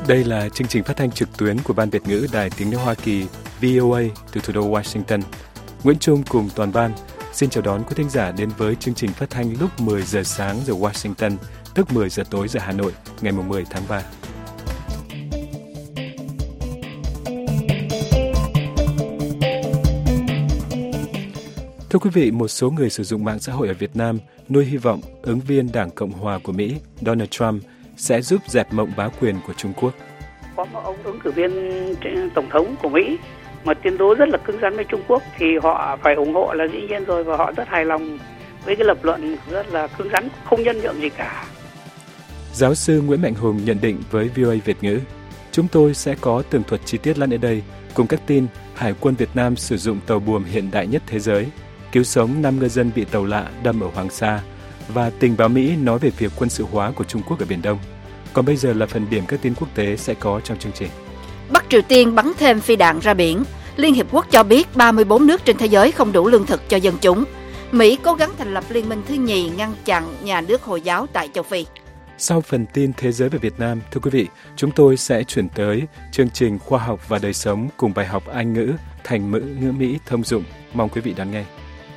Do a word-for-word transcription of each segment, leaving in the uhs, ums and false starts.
Đây là chương trình phát thanh trực tuyến của Ban Việt ngữ Đài Tiếng nói Hoa Kỳ vê o a từ thủ đô Washington. Nguyễn Trung cùng toàn ban xin chào đón quý thính giả đến với chương trình phát thanh lúc mười giờ sáng giờ Washington, tức mười giờ tối giờ Hà Nội, ngày mười tháng ba. Thưa quý vị, một số người sử dụng mạng xã hội ở Việt Nam nuôi hy vọng ứng viên Đảng Cộng hòa của Mỹ Donald Trump sẽ giúp dẹp mộng bá quyền của Trung Quốc. Có một ông ứng cử viên tổng thống của Mỹ mà tuyên bố rất là cứng rắn với Trung Quốc thì họ phải ủng hộ là dĩ nhiên rồi, và họ rất hài lòng với cái lập luận rất là cứng rắn, không nhân nhượng gì cả. Giáo sư Nguyễn Mạnh Hùng nhận định với vê o a Việt ngữ, chúng tôi sẽ có tường thuật chi tiết lẫn ở đây cùng các tin Hải quân Việt Nam sử dụng tàu buồm hiện đại nhất thế giới, cứu sống năm ngư dân bị tàu lạ đâm ở Hoàng Sa, và tình báo Mỹ nói về việc quân sự hóa của Trung Quốc ở Biển Đông. Còn bây giờ là phần điểm các tin quốc tế sẽ có trong chương trình. Bắc Triều Tiên bắn thêm phi đạn ra biển. Liên Hiệp Quốc cho biết ba mươi bốn nước trên thế giới không đủ lương thực cho dân chúng. Mỹ cố gắng thành lập liên minh thứ nhì ngăn chặn nhà nước Hồi giáo tại châu Phi. Sau phần tin thế giới về Việt Nam, thưa quý vị, chúng tôi sẽ chuyển tới chương trình Khoa học và đời sống cùng bài học Anh ngữ, thành ngữ ngữ Mỹ thông dụng. Mong quý vị đón nghe.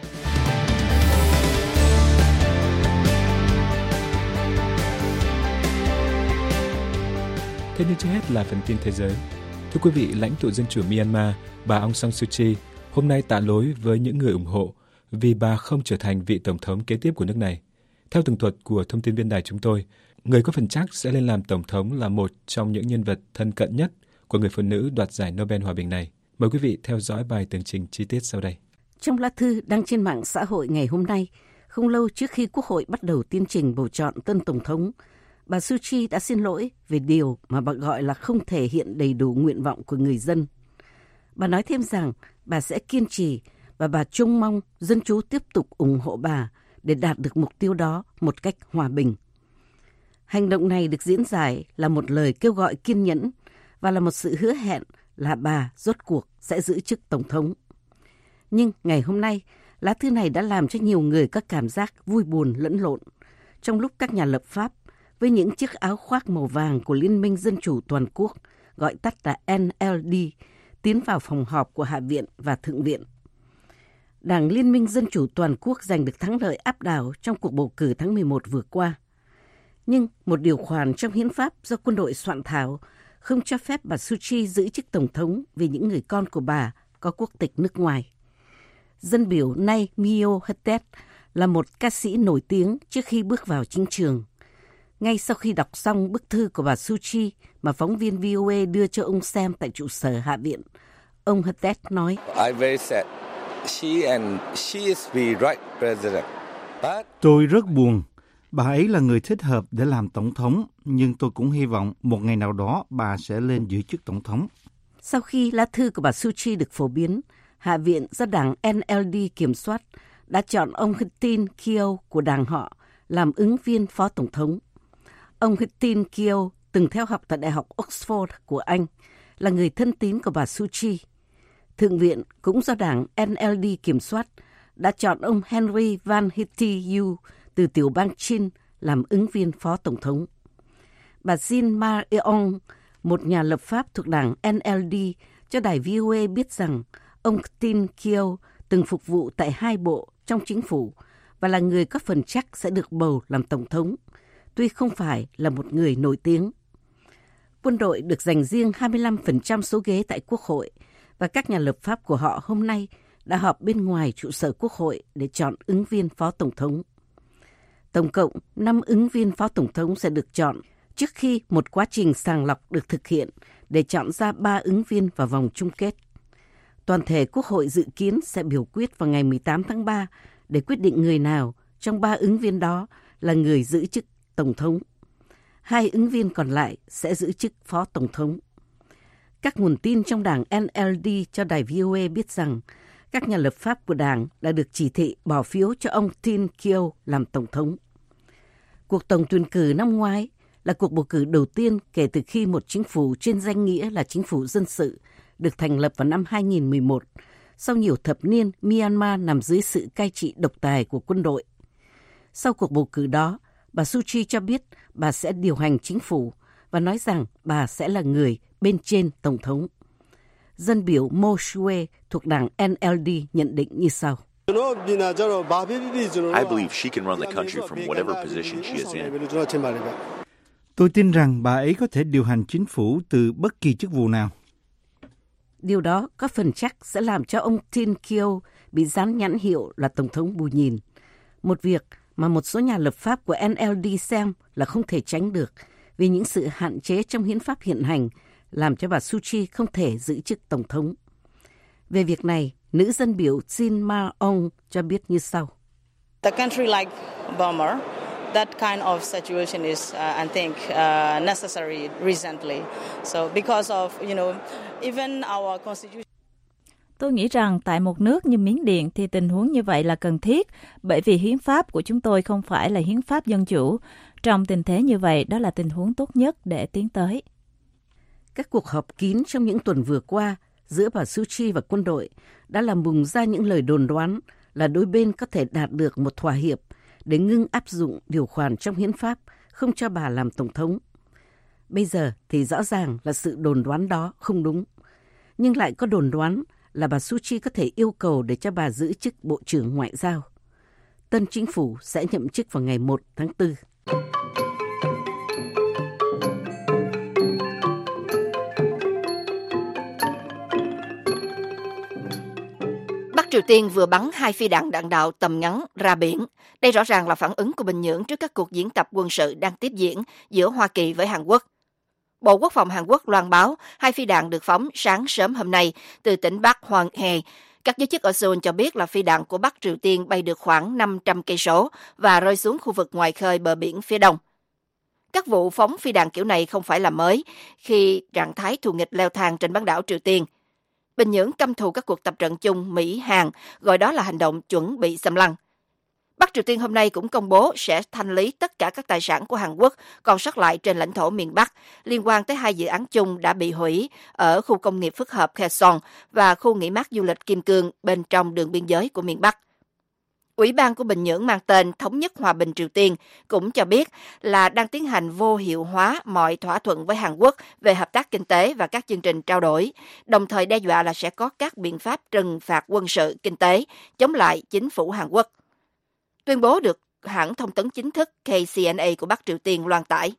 Thế nhưng trước hết là phần tin thế giới. Thưa quý vị, lãnh tụ Dân chủ Myanmar, bà Aung San Suu Kyi, hôm nay tạ lỗi với những người ủng hộ vì bà không trở thành vị tổng thống kế tiếp của nước này. Theo tường thuật của thông tin viên đài chúng tôi, người có phần chắc sẽ lên làm tổng thống là một trong những nhân vật thân cận nhất của người phụ nữ đoạt giải Nobel Hòa bình này. Mời quý vị theo dõi bài tường trình chi tiết sau đây. Trong lá thư đăng trên mạng xã hội ngày hôm nay, không lâu trước khi Quốc hội bắt đầu tiến trình bầu chọn tân tổng thống, bà Suu Kyi đã xin lỗi về điều mà bà gọi là không thể hiện đầy đủ nguyện vọng của người dân. Bà nói thêm rằng bà sẽ kiên trì và bà trông mong dân chúng tiếp tục ủng hộ bà để đạt được mục tiêu đó một cách hòa bình. Hành động này được diễn giải là một lời kêu gọi kiên nhẫn và là một sự hứa hẹn là bà rốt cuộc sẽ giữ chức tổng thống. Nhưng ngày hôm nay, lá thư này đã làm cho nhiều người có cảm giác vui buồn lẫn lộn, trong lúc các nhà lập pháp với những chiếc áo khoác màu vàng của Liên minh Dân chủ Toàn quốc, gọi tắt là en lờ đê, tiến vào phòng họp của Hạ viện và Thượng viện. Đảng Liên minh Dân chủ Toàn quốc giành được thắng lợi áp đảo trong cuộc bầu cử tháng mười một vừa qua. Nhưng một điều khoản trong hiến pháp do quân đội soạn thảo không cho phép bà Suu Kyi giữ chức tổng thống vì những người con của bà có quốc tịch nước ngoài. Dân biểu Nay Myo Htet là một ca sĩ nổi tiếng trước khi bước vào chính trường. Ngay sau khi đọc xong bức thư của bà Suu Kyi mà phóng viên vê o a đưa cho ông xem tại trụ sở Hạ viện, ông Htet nói: Tôi rất buồn. Bà ấy là người thích hợp để làm tổng thống, nhưng tôi cũng hy vọng một ngày nào đó bà sẽ lên giữ chức tổng thống. Sau khi lá thư của bà Suu Kyi được phổ biến, Hạ viện do đảng en lờ đê kiểm soát đã chọn ông Htin Keo của đảng họ làm ứng viên phó tổng thống. Ông Htin Keo từng theo học tại Đại học Oxford của Anh, là người thân tín của bà Suu Kyi. Thượng viện cũng do đảng en lờ đê kiểm soát đã chọn ông Henry Van Hittyu từ tiểu bang Chin làm ứng viên phó tổng thống. Bà Jin Ma-eong, một nhà lập pháp thuộc đảng en lờ đê, cho đài vê o a biết rằng ông Htin Keo từng phục vụ tại hai bộ trong chính phủ và là người có phần chắc sẽ được bầu làm tổng thống, tuy không phải là một người nổi tiếng. Quân đội được dành riêng hai mươi lăm phần trăm số ghế tại Quốc hội và các nhà lập pháp của họ hôm nay đã họp bên ngoài trụ sở Quốc hội để chọn ứng viên phó tổng thống. Tổng cộng năm ứng viên phó tổng thống sẽ được chọn trước khi một quá trình sàng lọc được thực hiện để chọn ra ba ứng viên vào vòng chung kết. Toàn thể Quốc hội dự kiến sẽ biểu quyết vào ngày mười tám tháng ba để quyết định người nào trong ba ứng viên đó là người giữ chức tổng thống. Hai ứng viên còn lại sẽ giữ chức phó tổng thống. Các nguồn tin trong đảng en lờ đê cho đài vê o a biết rằng các nhà lập pháp của đảng đã được chỉ thị bỏ phiếu cho ông Htin Keo làm tổng thống. Cuộc tổng tuyển cử năm ngoái là cuộc bầu cử đầu tiên kể từ khi một chính phủ trên danh nghĩa là chính phủ dân sự được thành lập vào năm hai nghìn mười một, sau nhiều thập niên Myanmar nằm dưới sự cai trị độc tài của quân đội. Sau cuộc bầu cử đó, bà Suu Kyi cho biết bà sẽ điều hành chính phủ và nói rằng bà sẽ là người bên trên Tổng thống. Dân biểu Mo Shue thuộc đảng en lờ đê nhận định như sau. I believe she can run the country from whatever position she is in. Tôi tin rằng bà ấy có thể điều hành chính phủ từ bất kỳ chức vụ nào. Điều đó có phần chắc sẽ làm cho ông Tin Kyo bị dán nhãn hiệu là Tổng thống bù nhìn. Một việc mà một số nhà lập pháp của en lờ đê xem là không thể tránh được vì những sự hạn chế trong hiến pháp hiện hành làm cho bà Suu Kyi không thể giữ chức Tổng thống. Về việc này, nữ dân biểu Jin Ma-ong cho biết như sau. The country like Burma, that kind of situation is, uh, I think, uh, necessary recently. So because of, you know, even our constitution. Tôi nghĩ rằng tại một nước như Miến Điện thì tình huống như vậy là cần thiết, bởi vì hiến pháp của chúng tôi không phải là hiến pháp dân chủ. Trong tình thế như vậy, đó là tình huống tốt nhất để tiến tới. Các cuộc họp kín trong những tuần vừa qua giữa bà Suu Kyi và quân đội đã làm bùng ra những lời đồn đoán là đôi bên có thể đạt được một thỏa hiệp để ngưng áp dụng điều khoản trong hiến pháp không cho bà làm tổng thống. Bây giờ thì rõ ràng là sự đồn đoán đó không đúng. Nhưng lại có đồn đoán là bà Suu Kyi có thể yêu cầu để cho bà giữ chức Bộ trưởng Ngoại giao. Tân chính phủ sẽ nhậm chức vào ngày một tháng tư. Triều Tiên vừa bắn hai phi đạn đạn đạo tầm ngắn ra biển. Đây rõ ràng là phản ứng của Bình Nhưỡng trước các cuộc diễn tập quân sự đang tiếp diễn giữa Hoa Kỳ với Hàn Quốc. Bộ Quốc phòng Hàn Quốc loan báo hai phi đạn được phóng sáng sớm hôm nay từ tỉnh Bắc Hwanghae. Các giới chức ở Seoul cho biết là phi đạn của Bắc Triều Tiên bay được khoảng năm trăm cây số và rơi xuống khu vực ngoài khơi bờ biển phía đông. Các vụ phóng phi đạn kiểu này không phải là mới khi trạng thái thù nghịch leo thang trên bán đảo Triều Tiên. Bình Nhưỡng căm thù các cuộc tập trận chung Mỹ-Hàn, gọi đó là hành động chuẩn bị xâm lăng. Bắc Triều Tiên hôm nay cũng công bố sẽ thanh lý tất cả các tài sản của Hàn Quốc còn sót lại trên lãnh thổ miền Bắc liên quan tới hai dự án chung đã bị hủy ở khu công nghiệp phức hợp Kaesong và khu nghỉ mát du lịch Kim Cương bên trong đường biên giới của miền Bắc. Ủy ban của Bình Nhưỡng mang tên Thống nhất Hòa bình Triều Tiên cũng cho biết là đang tiến hành vô hiệu hóa mọi thỏa thuận với Hàn Quốc về hợp tác kinh tế và các chương trình trao đổi, đồng thời đe dọa là sẽ có các biện pháp trừng phạt quân sự, kinh tế chống lại chính phủ Hàn Quốc. Tuyên bố được hãng thông tấn chính thức K C N A của Bắc Triều Tiên loan tải.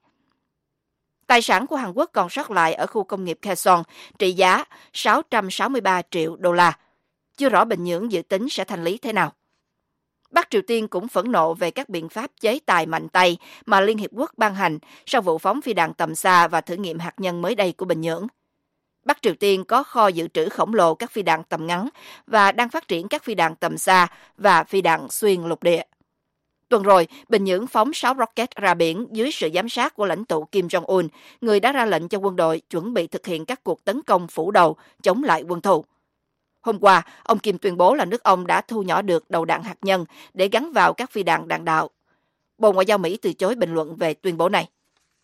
Tài sản của Hàn Quốc còn sót lại ở khu công nghiệp Kaesong trị giá sáu trăm sáu mươi ba triệu đô la. Chưa rõ Bình Nhưỡng dự tính sẽ thanh lý thế nào. Bắc Triều Tiên cũng phẫn nộ về các biện pháp chế tài mạnh tay mà Liên Hiệp Quốc ban hành sau vụ phóng phi đạn tầm xa và thử nghiệm hạt nhân mới đây của Bình Nhưỡng. Bắc Triều Tiên có kho dự trữ khổng lồ các phi đạn tầm ngắn và đang phát triển các phi đạn tầm xa và phi đạn xuyên lục địa. Tuần rồi, Bình Nhưỡng phóng sáu rocket ra biển dưới sự giám sát của lãnh tụ Kim Jong-un, người đã ra lệnh cho quân đội chuẩn bị thực hiện các cuộc tấn công phủ đầu chống lại quân thù. Hôm qua, ông Kim tuyên bố là nước ông đã thu nhỏ được đầu đạn hạt nhân để gắn vào các phi đạn đạn đạo. Bộ Ngoại giao Mỹ từ chối bình luận về tuyên bố này.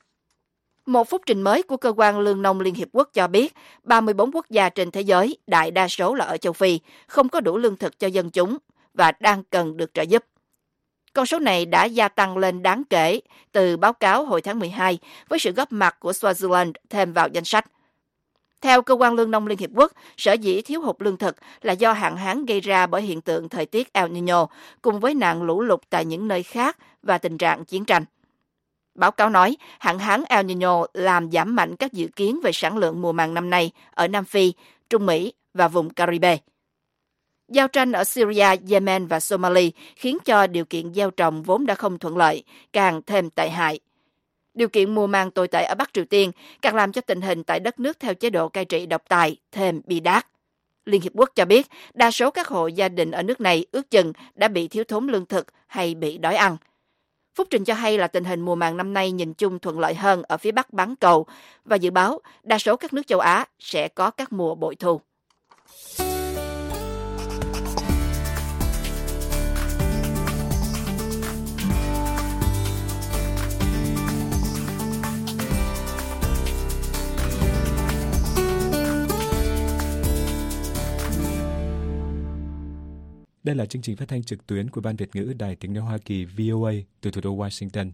Một phúc trình mới của Cơ quan Lương nông Liên Hiệp Quốc cho biết ba mươi bốn quốc gia trên thế giới, đại đa số là ở châu Phi, không có đủ lương thực cho dân chúng và đang cần được trợ giúp. Con số này đã gia tăng lên đáng kể từ báo cáo hồi tháng mười hai với sự góp mặt của Swaziland thêm vào danh sách. Theo Cơ quan Lương nông Liên Hiệp Quốc, sở dĩ thiếu hụt lương thực là do hạn hán gây ra bởi hiện tượng thời tiết El Niño cùng với nạn lũ lụt tại những nơi khác và tình trạng chiến tranh. Báo cáo nói, hạn hán El Niño làm giảm mạnh các dự kiến về sản lượng mùa màng năm nay ở Nam Phi, Trung Mỹ và vùng Caribe. Giao tranh ở Syria, Yemen và Somalia khiến cho điều kiện gieo trồng vốn đã không thuận lợi, càng thêm tệ hại. Điều kiện mùa màng tồi tệ ở Bắc Triều Tiên càng làm cho tình hình tại đất nước theo chế độ cai trị độc tài thêm bi đát. Liên Hiệp Quốc cho biết đa số các hộ gia đình ở nước này ước chừng đã bị thiếu thốn lương thực hay bị đói ăn. Phúc trình cho hay là tình hình mùa màng năm nay nhìn chung thuận lợi hơn ở phía Bắc bán cầu và dự báo đa số các nước châu Á sẽ có các mùa bội thu. Đây là chương trình phát thanh trực tuyến của Ban Việt ngữ Đài Tiếng nói Hoa Kỳ V O A từ thủ đô Washington.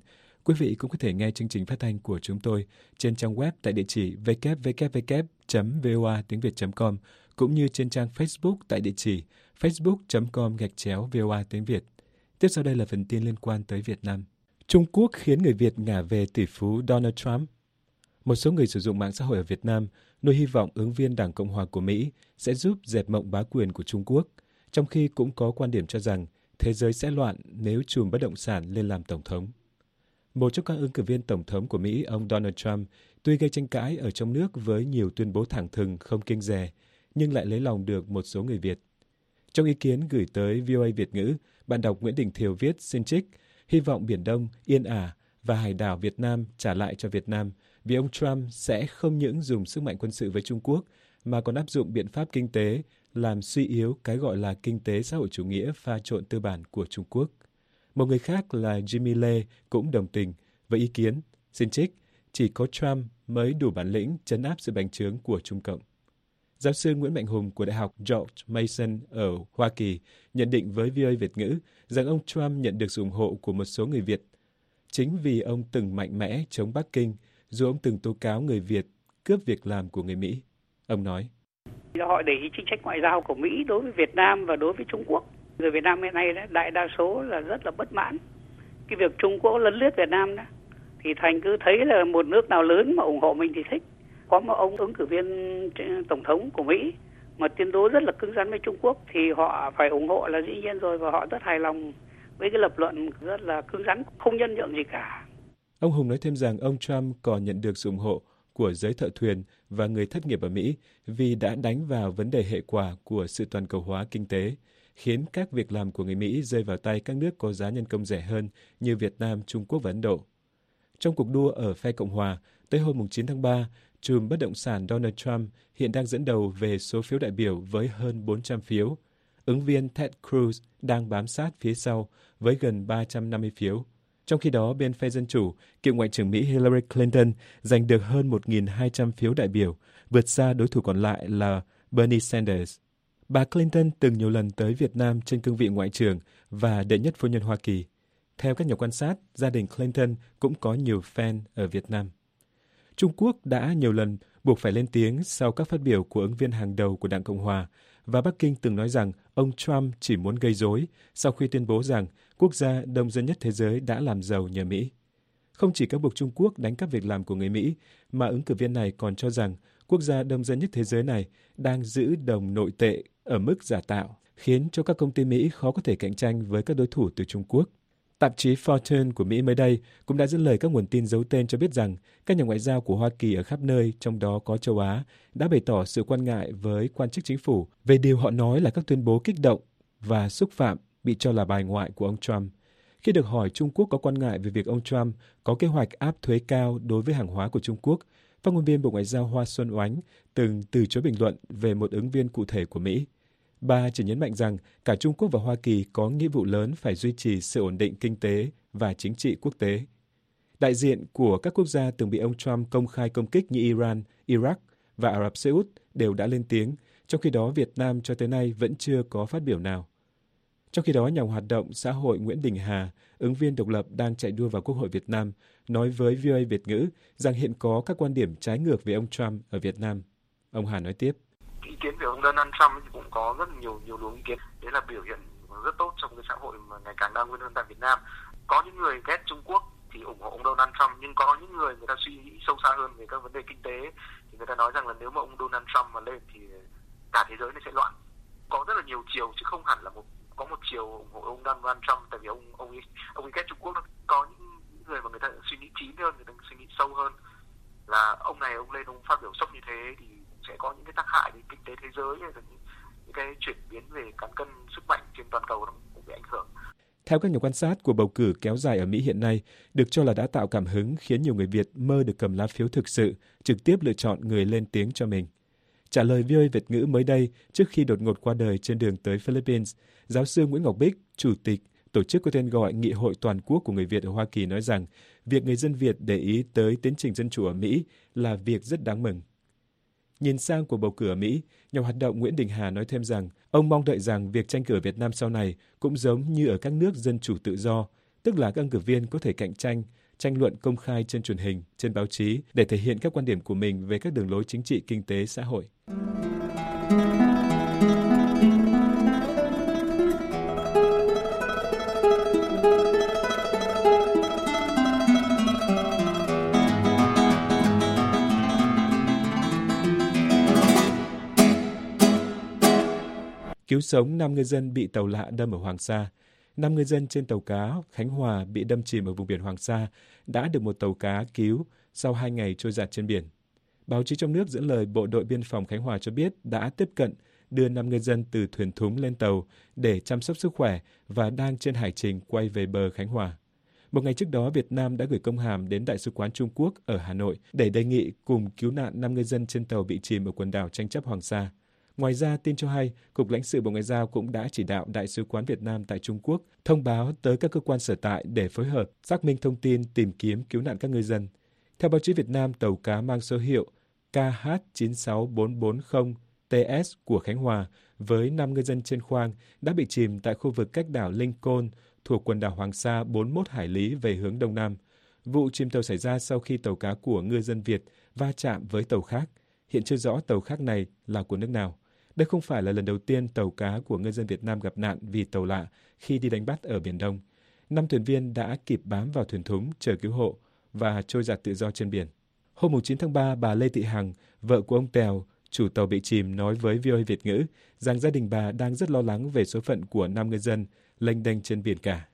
Quý vị cũng có thể nghe chương trình phát thanh của chúng tôi trên trang web tại địa chỉ w w w chấm v o a tiếng việt chấm com cũng như trên trang Facebook tại địa chỉ facebook chấm com gạch chéo v o a tiếng Việt. Tiếp sau đây là phần tin liên quan tới Việt Nam. Trung Quốc khiến người Việt ngả về tỷ phú Donald Trump. Một số người sử dụng mạng xã hội ở Việt Nam nuôi hy vọng ứng viên Đảng Cộng hòa của Mỹ sẽ giúp dẹp mộng bá quyền của Trung Quốc, trong khi cũng có quan điểm cho rằng thế giới sẽ loạn nếu trùm bất động sản lên làm tổng thống. Một trong các ứng cử viên tổng thống của Mỹ, ông Donald Trump, tuy gây tranh cãi ở trong nước với nhiều tuyên bố thẳng thừng không kiêng dè, nhưng lại lấy lòng được một số người Việt. Trong ý kiến gửi tới vê o a Việt ngữ, bạn đọc Nguyễn Đình Thiều viết xin trích, hy vọng Biển Đông yên ả và hải đảo Việt Nam trả lại cho Việt Nam, vì ông Trump sẽ không những dùng sức mạnh quân sự với Trung Quốc, mà còn áp dụng biện pháp kinh tế làm suy yếu cái gọi là kinh tế xã hội chủ nghĩa pha trộn tư bản của Trung Quốc. Một người khác là Jimmy Lê cũng đồng tình với ý kiến, xin trích, chỉ có Trump mới đủ bản lĩnh trấn áp sự bành trướng của Trung Cộng. Giáo sư Nguyễn Mạnh Hùng của Đại học George Mason ở Hoa Kỳ nhận định với vê o a Việt ngữ rằng ông Trump nhận được sự ủng hộ của một số người Việt. Chính vì ông từng mạnh mẽ chống Bắc Kinh, dù ông từng tố cáo người Việt cướp việc làm của người Mỹ. Ông nói, họ để ý chính sách ngoại giao của Mỹ đối với Việt Nam và đối với Trung Quốc. Người Việt Nam hiện nay đó, đại đa số là rất là bất mãn. Cái việc Trung Quốc lấn lướt Việt Nam đó, thì thành cứ thấy là một nước nào lớn mà ủng hộ mình thì thích. Có một ông ứng cử viên tổng thống của Mỹ mà tuyên bố rất là cứng rắn với Trung Quốc thì họ phải ủng hộ là dĩ nhiên rồi, và họ rất hài lòng với cái lập luận rất là cứng rắn, không nhân nhượng gì cả. Ông Hùng nói thêm rằng ông Trump còn nhận được sự ủng hộ của giới thợ thuyền và người thất nghiệp ở Mỹ vì đã đánh vào vấn đề hệ quả của sự toàn cầu hóa kinh tế, khiến các việc làm của người Mỹ rơi vào tay các nước có giá nhân công rẻ hơn như Việt Nam, Trung Quốc và Ấn Độ. Trong cuộc đua ở phe Cộng hòa, tới hôm chín tháng ba, trùm bất động sản Donald Trump hiện đang dẫn đầu về số phiếu đại biểu với hơn bốn trăm phiếu. Ứng viên Ted Cruz đang bám sát phía sau với gần ba trăm năm mươi phiếu. Trong khi đó, bên phe Dân Chủ, cựu Ngoại trưởng Mỹ Hillary Clinton giành được hơn một nghìn hai trăm phiếu đại biểu, vượt xa đối thủ còn lại là Bernie Sanders. Bà Clinton từng nhiều lần tới Việt Nam trên cương vị Ngoại trưởng và đệ nhất phu nhân Hoa Kỳ. Theo các nhà quan sát, gia đình Clinton cũng có nhiều fan ở Việt Nam. Trung Quốc đã nhiều lần buộc phải lên tiếng sau các phát biểu của ứng viên hàng đầu của Đảng Cộng hòa, và Bắc Kinh từng nói rằng ông Trump chỉ muốn gây rối sau khi tuyên bố rằng quốc gia đông dân nhất thế giới đã làm giàu nhờ Mỹ. Không chỉ cáo buộc Trung Quốc đánh cắp việc làm của người Mỹ, mà ứng cử viên này còn cho rằng quốc gia đông dân nhất thế giới này đang giữ đồng nội tệ ở mức giả tạo, khiến cho các công ty Mỹ khó có thể cạnh tranh với các đối thủ từ Trung Quốc. Tạp chí Fortune của Mỹ mới đây cũng đã dẫn lời các nguồn tin giấu tên cho biết rằng các nhà ngoại giao của Hoa Kỳ ở khắp nơi, trong đó có châu Á, đã bày tỏ sự quan ngại với quan chức chính phủ về điều họ nói là các tuyên bố kích động và xúc phạm bị cho là bài ngoại của ông Trump. Khi được hỏi Trung Quốc có quan ngại về việc ông Trump có kế hoạch áp thuế cao đối với hàng hóa của Trung Quốc, phát ngôn viên Bộ Ngoại giao Hoa Xuân Oánh từng từ chối bình luận về một ứng viên cụ thể của Mỹ. Bà chỉ nhấn mạnh rằng cả Trung Quốc và Hoa Kỳ có nghĩa vụ lớn phải duy trì sự ổn định kinh tế và chính trị quốc tế. Đại diện của các quốc gia từng bị ông Trump công khai công kích như Iran, Iraq và Ả Rập Xê Út đều đã lên tiếng, trong khi đó Việt Nam cho tới nay vẫn chưa có phát biểu nào. Trong khi đó, nhà hoạt động xã hội Nguyễn Đình Hà, ứng viên độc lập đang chạy đua vào Quốc hội Việt Nam, nói với vê o a Việt ngữ rằng hiện có các quan điểm trái ngược về ông Trump ở Việt Nam. Ông Hà nói tiếp. Ý kiến về ông Donald Trump thì cũng có rất nhiều nhiều luồng ý kiến. Đấy là biểu hiện rất tốt trong cái xã hội mà ngày càng đa nguyên hơn tại Việt Nam. Có những người ghét Trung Quốc thì ủng hộ ông Donald Trump, nhưng có những người người ta suy nghĩ sâu xa hơn về các vấn đề kinh tế thì người ta nói rằng là nếu mà ông Donald Trump mà lên thì cả thế giới này sẽ loạn. Có rất là nhiều chiều chứ không hẳn là một có một chiều ủng hộ ông Donald Trump, tại vì ông ông ấy, ông ấy ghét Trung Quốc. Có những người mà người ta suy nghĩ chín hơn, người ta suy nghĩ sâu hơn là ông này ông lên ông phát biểu sốc như thế thì sẽ có những cái tác hại đến kinh tế thế giới, hay là những, những cái chuyển biến về cán cân sức mạnh trên toàn cầu nó cũng bị ảnh hưởng. Theo các nhà quan sát, cuộc bầu cử kéo dài ở Mỹ hiện nay được cho là đã tạo cảm hứng khiến nhiều người Việt mơ được cầm lá phiếu thực sự, trực tiếp lựa chọn người lên tiếng cho mình. Trả lời vê o a Việt ngữ mới đây trước khi đột ngột qua đời trên đường tới Philippines, giáo sư Nguyễn Ngọc Bích, chủ tịch tổ chức có tên gọi Nghị hội Toàn quốc của người Việt ở Hoa Kỳ nói rằng việc người dân Việt để ý tới tiến trình dân chủ ở Mỹ là việc rất đáng mừng. Nhìn sang cuộc bầu cử ở Mỹ, nhà hoạt động Nguyễn Đình Hà nói thêm rằng ông mong đợi rằng việc tranh cử ở Việt Nam sau này cũng giống như ở các nước dân chủ tự do, tức là các ứng cử viên có thể cạnh tranh tranh luận công khai trên truyền hình, trên báo chí để thể hiện các quan điểm của mình về các đường lối chính trị, kinh tế, xã hội. Cứu sống năm ngư dân bị tàu lạ đâm ở Hoàng Sa. Năm ngư dân trên tàu cá Khánh Hòa bị đâm chìm ở vùng biển Hoàng Sa đã được một tàu cá cứu sau hai ngày trôi dạt trên biển. Báo chí trong nước dẫn lời Bộ đội Biên phòng Khánh Hòa cho biết đã tiếp cận đưa năm ngư dân từ thuyền thúng lên tàu để chăm sóc sức khỏe và đang trên hải trình quay về bờ Khánh Hòa. Một ngày trước đó, Việt Nam đã gửi công hàm đến Đại sứ quán Trung Quốc ở Hà Nội để đề nghị cùng cứu nạn năm ngư dân trên tàu bị chìm ở quần đảo tranh chấp Hoàng Sa. Ngoài ra, tin cho hay, Cục Lãnh sự Bộ Ngoại giao cũng đã chỉ đạo Đại sứ quán Việt Nam tại Trung Quốc thông báo tới các cơ quan sở tại để phối hợp xác minh thông tin tìm kiếm cứu nạn các ngư dân. Theo báo chí Việt Nam, tàu cá mang số hiệu K H chín sáu bốn bốn không T S của Khánh Hòa với năm ngư dân trên khoang đã bị chìm tại khu vực cách đảo Linh Côn thuộc quần đảo Hoàng Sa bốn mươi mốt hải lý về hướng đông nam. Vụ chìm tàu xảy ra sau khi tàu cá của ngư dân Việt va chạm với tàu khác. Hiện chưa rõ tàu khác này là của nước nào. Đây không phải là lần đầu tiên tàu cá của ngư dân Việt Nam gặp nạn vì tàu lạ khi đi đánh bắt ở Biển Đông. Năm thuyền viên đã kịp bám vào thuyền thúng chờ cứu hộ và trôi dạt tự do trên biển. Hôm chín tháng ba, bà Lê Thị Hằng, vợ của ông Tèo, chủ tàu bị chìm, nói với vê o a Việt ngữ rằng gia đình bà đang rất lo lắng về số phận của năm ngư dân lênh đênh trên biển cả.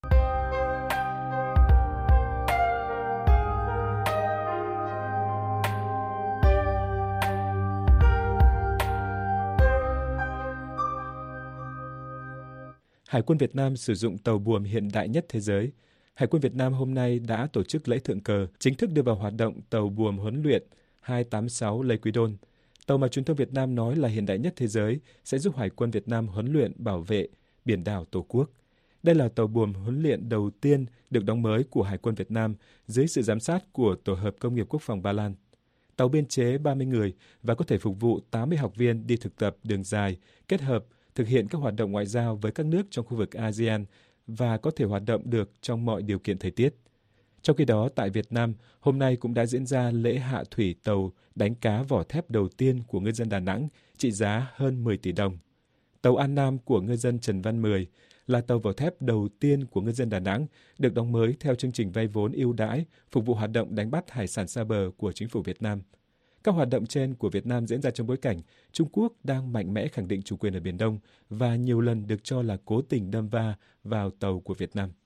Hải quân Việt Nam sử dụng tàu buồm hiện đại nhất thế giới. Hải quân Việt Nam hôm nay đã tổ chức lễ thượng cờ, chính thức đưa vào hoạt động tàu buồm huấn luyện hai tám sáu Lê Quý Đôn. Tàu mà truyền thông Việt Nam nói là hiện đại nhất thế giới sẽ giúp Hải quân Việt Nam huấn luyện bảo vệ biển đảo Tổ quốc. Đây là tàu buồm huấn luyện đầu tiên được đóng mới của Hải quân Việt Nam dưới sự giám sát của Tổ hợp Công nghiệp Quốc phòng Ba Lan. Tàu biên chế ba mươi người và có thể phục vụ tám mươi học viên đi thực tập đường dài, kết hợp thực hiện các hoạt động ngoại giao với các nước trong khu vực a sê an và có thể hoạt động được trong mọi điều kiện thời tiết. Trong khi đó, tại Việt Nam, hôm nay cũng đã diễn ra lễ hạ thủy tàu đánh cá vỏ thép đầu tiên của ngư dân Đà Nẵng, trị giá hơn mười tỷ đồng. Tàu An Nam của ngư dân Trần Văn Mười là tàu vỏ thép đầu tiên của ngư dân Đà Nẵng, được đóng mới theo chương trình vay vốn ưu đãi phục vụ hoạt động đánh bắt hải sản xa bờ của chính phủ Việt Nam. Các hoạt động trên của Việt Nam diễn ra trong bối cảnh Trung Quốc đang mạnh mẽ khẳng định chủ quyền ở Biển Đông và nhiều lần được cho là cố tình đâm va vào tàu của Việt Nam.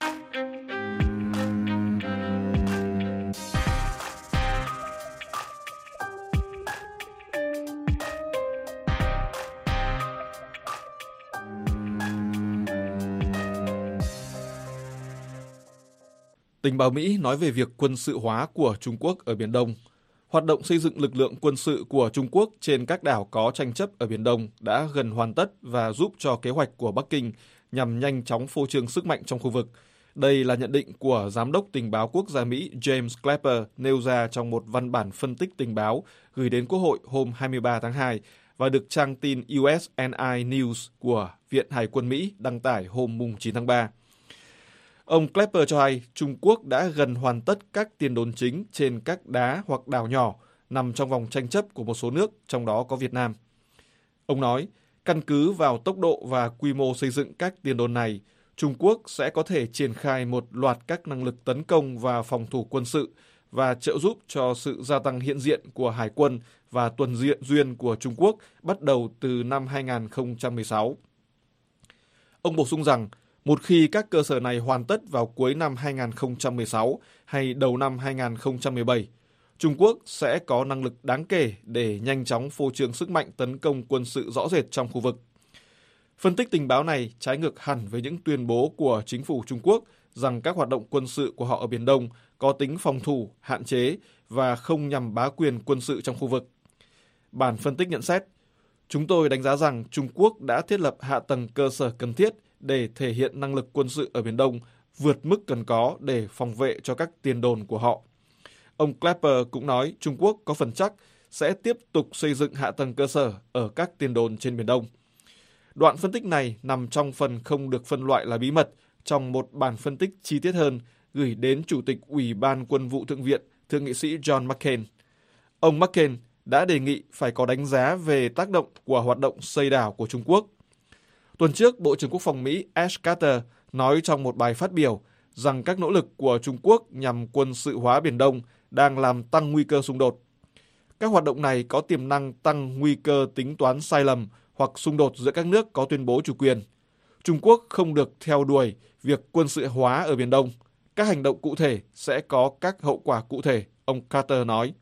Tình báo Mỹ nói về việc quân sự hóa của Trung Quốc ở Biển Đông. Hoạt động xây dựng lực lượng quân sự của Trung Quốc trên các đảo có tranh chấp ở Biển Đông đã gần hoàn tất và giúp cho kế hoạch của Bắc Kinh nhằm nhanh chóng phô trương sức mạnh trong khu vực. Đây là nhận định của Giám đốc Tình báo Quốc gia Mỹ James Clapper nêu ra trong một văn bản phân tích tình báo gửi đến Quốc hội hôm hai mươi ba tháng hai và được trang tin U S N I News của Viện Hải quân Mỹ đăng tải hôm chín tháng ba. Ông Clapper cho hay Trung Quốc đã gần hoàn tất các tiền đồn chính trên các đá hoặc đảo nhỏ nằm trong vòng tranh chấp của một số nước, trong đó có Việt Nam. Ông nói, căn cứ vào tốc độ và quy mô xây dựng các tiền đồn này, Trung Quốc sẽ có thể triển khai một loạt các năng lực tấn công và phòng thủ quân sự và trợ giúp cho sự gia tăng hiện diện của Hải quân và tuần diện duyên của Trung Quốc bắt đầu từ năm hai không một sáu. Ông bổ sung rằng, một khi các cơ sở này hoàn tất vào cuối năm hai không một sáu hay đầu năm hai không một bảy, Trung Quốc sẽ có năng lực đáng kể để nhanh chóng phô trương sức mạnh tấn công quân sự rõ rệt trong khu vực. Phân tích tình báo này trái ngược hẳn với những tuyên bố của chính phủ Trung Quốc rằng các hoạt động quân sự của họ ở Biển Đông có tính phòng thủ, hạn chế và không nhằm bá quyền quân sự trong khu vực. Bản phân tích nhận xét, chúng tôi đánh giá rằng Trung Quốc đã thiết lập hạ tầng cơ sở cần thiết để thể hiện năng lực quân sự ở Biển Đông vượt mức cần có để phòng vệ cho các tiền đồn của họ. Ông Clapper cũng nói Trung Quốc có phần chắc sẽ tiếp tục xây dựng hạ tầng cơ sở ở các tiền đồn trên Biển Đông. Đoạn phân tích này nằm trong phần không được phân loại là bí mật trong một bản phân tích chi tiết hơn gửi đến Chủ tịch Ủy ban Quân vụ Thượng viện, Thượng nghị sĩ John McCain. Ông McCain đã đề nghị phải có đánh giá về tác động của hoạt động xây đảo của Trung Quốc. Tuần trước, Bộ trưởng Quốc phòng Mỹ Ash Carter nói trong một bài phát biểu rằng các nỗ lực của Trung Quốc nhằm quân sự hóa Biển Đông đang làm tăng nguy cơ xung đột. Các hoạt động này có tiềm năng tăng nguy cơ tính toán sai lầm hoặc xung đột giữa các nước có tuyên bố chủ quyền. Trung Quốc không được theo đuổi việc quân sự hóa ở Biển Đông. Các hành động cụ thể sẽ có các hậu quả cụ thể, ông Carter nói.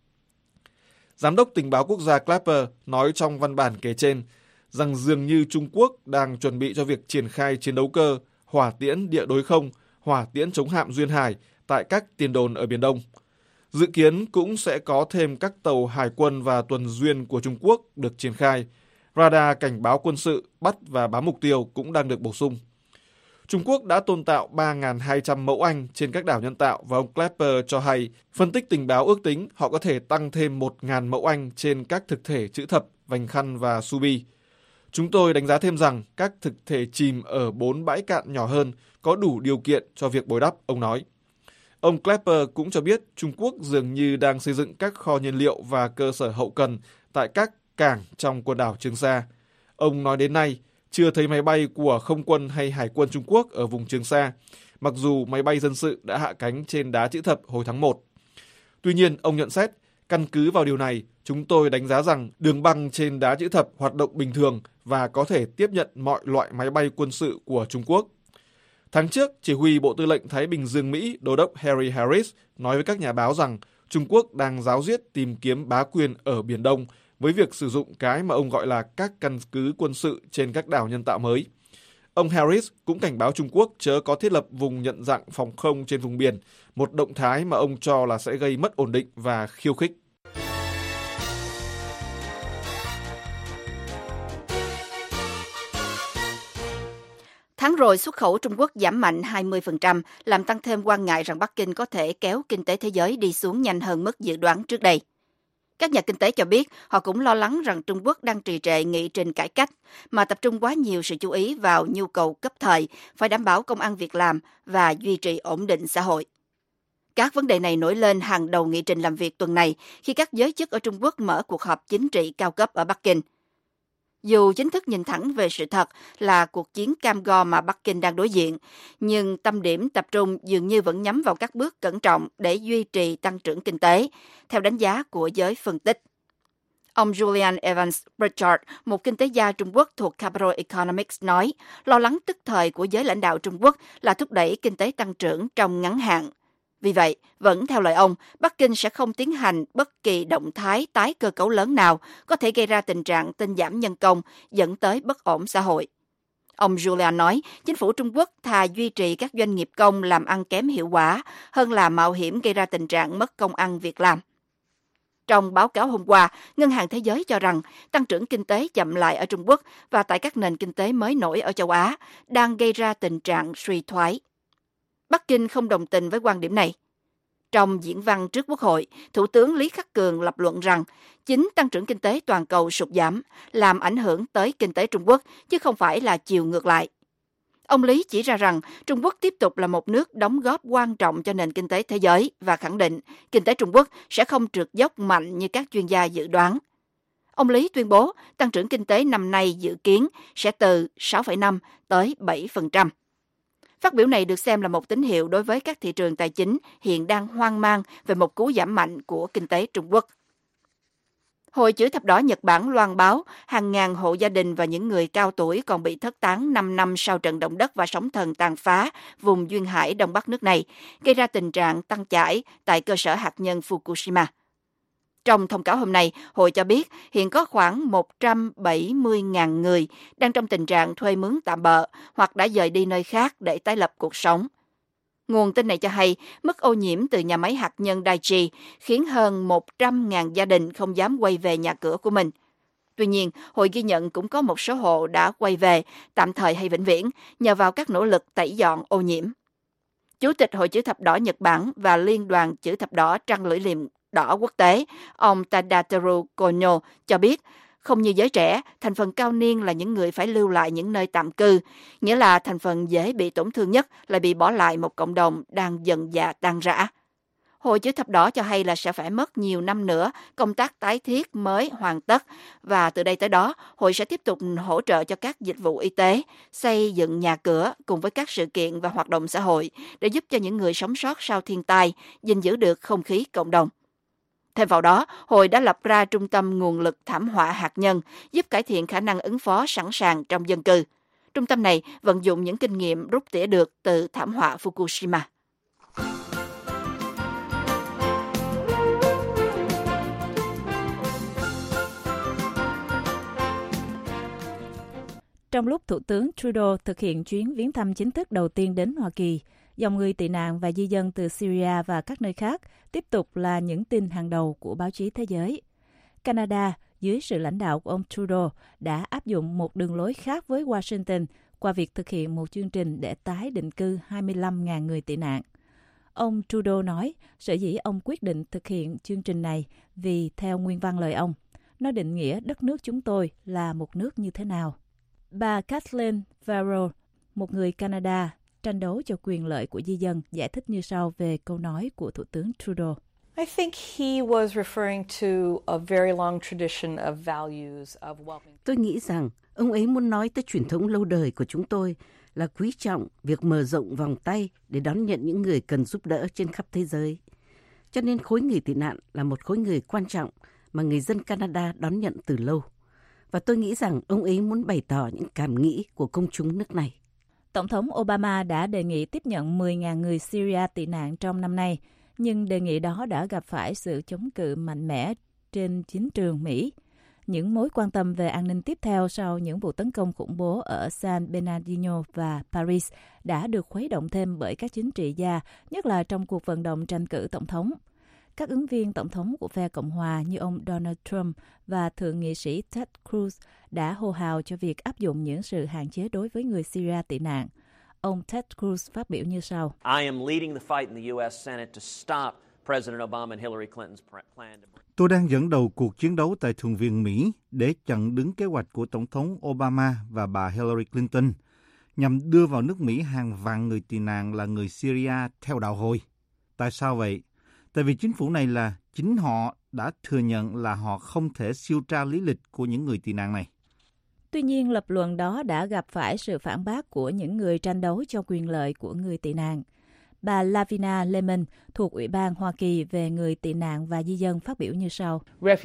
Giám đốc Tình báo Quốc gia Clapper nói trong văn bản kể trên rằng dường như Trung Quốc đang chuẩn bị cho việc triển khai chiến đấu cơ, hỏa tiễn địa đối không, hỏa tiễn chống hạm duyên hải tại các tiền đồn ở Biển Đông. Dự kiến cũng sẽ có thêm các tàu hải quân và tuần duyên của Trung Quốc được triển khai. Radar cảnh báo quân sự, bắt và bám mục tiêu cũng đang được bổ sung. Trung Quốc đã tôn tạo ba nghìn hai trăm mẫu Anh trên các đảo nhân tạo và ông Clapper cho hay phân tích tình báo ước tính họ có thể tăng thêm một nghìn mẫu Anh trên các thực thể chữ thập, vành khăn và Subi. Chúng tôi đánh giá thêm rằng các thực thể chìm ở bốn bãi cạn nhỏ hơn có đủ điều kiện cho việc bồi đắp, ông nói. Ông Clapper cũng cho biết Trung Quốc dường như đang xây dựng các kho nhiên liệu và cơ sở hậu cần tại các cảng trong quần đảo Trường Sa. Ông nói đến nay, chưa thấy máy bay của không quân hay hải quân Trung Quốc ở vùng Trường Sa, mặc dù máy bay dân sự đã hạ cánh trên đá chữ thập hồi tháng một. Tuy nhiên, ông nhận xét, căn cứ vào điều này, chúng tôi đánh giá rằng đường băng trên đá chữ thập hoạt động bình thường và có thể tiếp nhận mọi loại máy bay quân sự của Trung Quốc. Tháng trước, Chỉ huy Bộ Tư lệnh Thái Bình Dương Mỹ, Đô đốc Harry Harris nói với các nhà báo rằng Trung Quốc đang ráo riết tìm kiếm bá quyền ở Biển Đông với việc sử dụng cái mà ông gọi là các căn cứ quân sự trên các đảo nhân tạo mới. Ông Harris cũng cảnh báo Trung Quốc chớ có thiết lập vùng nhận dạng phòng không trên vùng biển, một động thái mà ông cho là sẽ gây mất ổn định và khiêu khích. Tháng rồi, xuất khẩu Trung Quốc giảm mạnh hai mươi phần trăm, làm tăng thêm quan ngại rằng Bắc Kinh có thể kéo kinh tế thế giới đi xuống nhanh hơn mức dự đoán trước đây. Các nhà kinh tế cho biết họ cũng lo lắng rằng Trung Quốc đang trì trệ nghị trình cải cách, mà tập trung quá nhiều sự chú ý vào nhu cầu cấp thời, phải đảm bảo công ăn việc làm và duy trì ổn định xã hội. Các vấn đề này nổi lên hàng đầu nghị trình làm việc tuần này khi các giới chức ở Trung Quốc mở cuộc họp chính trị cao cấp ở Bắc Kinh. Dù chính thức nhìn thẳng về sự thật là cuộc chiến cam go mà Bắc Kinh đang đối diện, nhưng tâm điểm tập trung dường như vẫn nhắm vào các bước cẩn trọng để duy trì tăng trưởng kinh tế, theo đánh giá của giới phân tích. Ông Julian Evans Burchard, một kinh tế gia Trung Quốc thuộc Capital Economics, nói lo lắng tức thời của giới lãnh đạo Trung Quốc là thúc đẩy kinh tế tăng trưởng trong ngắn hạn. Vì vậy, vẫn theo lời ông, Bắc Kinh sẽ không tiến hành bất kỳ động thái tái cơ cấu lớn nào có thể gây ra tình trạng tinh giảm nhân công dẫn tới bất ổn xã hội. Ông Julian nói, chính phủ Trung Quốc thà duy trì các doanh nghiệp công làm ăn kém hiệu quả hơn là mạo hiểm gây ra tình trạng mất công ăn việc làm. Trong báo cáo hôm qua, Ngân hàng Thế giới cho rằng tăng trưởng kinh tế chậm lại ở Trung Quốc và tại các nền kinh tế mới nổi ở châu Á đang gây ra tình trạng suy thoái. Bắc Kinh không đồng tình với quan điểm này. Trong diễn văn trước Quốc hội, Thủ tướng Lý Khắc Cường lập luận rằng chính tăng trưởng kinh tế toàn cầu sụt giảm làm ảnh hưởng tới kinh tế Trung Quốc, chứ không phải là chiều ngược lại. Ông Lý chỉ ra rằng Trung Quốc tiếp tục là một nước đóng góp quan trọng cho nền kinh tế thế giới và khẳng định kinh tế Trung Quốc sẽ không trượt dốc mạnh như các chuyên gia dự đoán. Ông Lý tuyên bố tăng trưởng kinh tế năm nay dự kiến sẽ từ sáu phẩy năm tới bảy phần trăm. Phát biểu này được xem là một tín hiệu đối với các thị trường tài chính hiện đang hoang mang về một cú giảm mạnh của kinh tế Trung Quốc. Hội Chữ Thập Đỏ Nhật Bản loan báo hàng ngàn hộ gia đình và những người cao tuổi còn bị thất tán năm năm sau trận động đất và sóng thần tàn phá vùng duyên hải Đông Bắc nước này, gây ra tình trạng tăng chảy tại cơ sở hạt nhân Fukushima. Trong thông cáo hôm nay, hội cho biết hiện có khoảng một trăm bảy mươi nghìn người đang trong tình trạng thuê mướn tạm bợ hoặc đã dời đi nơi khác để tái lập cuộc sống. Nguồn tin này cho hay mức ô nhiễm từ nhà máy hạt nhân Daiichi khiến hơn một trăm nghìn gia đình không dám quay về nhà cửa của mình. Tuy nhiên, hội ghi nhận cũng có một số hộ đã quay về, tạm thời hay vĩnh viễn, nhờ vào các nỗ lực tẩy dọn ô nhiễm. Chủ tịch Hội Chữ Thập Đỏ Nhật Bản và Liên đoàn Chữ Thập Đỏ Trăng Lưỡi Liềm Đỏ Quốc tế, ông Tadateru Kono cho biết Không như giới trẻ, thành phần cao niên là những người phải lưu lại những nơi tạm cư, nghĩa là thành phần dễ bị tổn thương nhất lại bị bỏ lại một cộng đồng đang dần dà tan rã. Hội Chữ Thập Đỏ cho hay là sẽ phải mất nhiều năm nữa công tác tái thiết mới hoàn tất, và từ đây tới đó, hội sẽ tiếp tục hỗ trợ cho các dịch vụ y tế, xây dựng nhà cửa cùng với các sự kiện và hoạt động xã hội để giúp cho những người sống sót sau thiên tai gìn giữ được không khí cộng đồng. Thêm vào đó, hội đã lập ra trung tâm nguồn lực thảm họa hạt nhân, giúp cải thiện khả năng ứng phó sẵn sàng trong dân cư. Trung tâm này vận dụng những kinh nghiệm rút tỉa được từ thảm họa Fukushima. Trong lúc Thủ tướng Trudeau thực hiện chuyến viếng thăm chính thức đầu tiên đến Hoa Kỳ, dòng người tị nạn và di dân từ Syria và các nơi khác tiếp tục là những tin hàng đầu của báo chí thế giới. Canada, dưới sự lãnh đạo của ông Trudeau, đã áp dụng một đường lối khác với Washington qua việc thực hiện một chương trình để tái định cư hai mươi lăm nghìn người tị nạn. Ông Trudeau nói, sở dĩ ông quyết định thực hiện chương trình này vì, theo nguyên văn lời ông, nó định nghĩa đất nước chúng tôi là một nước như thế nào. Bà Kathleen Farrell, một người Canada tranh đấu cho quyền lợi của di dân, giải thích như sau về câu nói của Thủ tướng Trudeau. I think he was referring to a very long tradition of values of welcoming. Tôi nghĩ rằng ông ấy muốn nói tới truyền thống lâu đời của chúng tôi là quý trọng việc mở rộng vòng tay để đón nhận những người cần giúp đỡ trên khắp thế giới. Cho nên khối người tị nạn là một khối người quan trọng mà người dân Canada đón nhận từ lâu. Và tôi nghĩ rằng ông ấy muốn bày tỏ những cảm nghĩ của công chúng nước này. Tổng thống Obama đã đề nghị tiếp nhận mười nghìn người Syria tị nạn trong năm nay, nhưng đề nghị đó đã gặp phải sự chống cự mạnh mẽ trên chính trường Mỹ. Những mối quan tâm về an ninh tiếp theo sau những vụ tấn công khủng bố ở San Bernardino và Paris đã được khuấy động thêm bởi các chính trị gia, nhất là trong cuộc vận động tranh cử tổng thống. Các ứng viên tổng thống của phe Cộng hòa như ông Donald Trump và Thượng nghị sĩ Ted Cruz đã hô hào cho việc áp dụng những sự hạn chế đối với người Syria tị nạn. Ông Ted Cruz phát biểu như sau. I am leading the fight in the U S Senate to stop President Obama and Hillary Clinton's plan to... Tôi đang dẫn đầu cuộc chiến đấu tại Thượng viện Mỹ để chặn đứng kế hoạch của Tổng thống Obama và bà Hillary Clinton nhằm đưa vào nước Mỹ hàng vạn người tị nạn là người Syria theo đạo Hồi. Tại sao vậy? Tại vì chính phủ này là chính họ đã thừa nhận là họ không thể siêu tra lý lịch của những người tị nạn này. Tuy nhiên, lập luận đó đã gặp phải sự phản bác của những người tranh đấu cho quyền lợi của người tị nạn. Bà Lavina Lemon thuộc Ủy ban Hoa Kỳ về người tị nạn và di dân phát biểu như sau.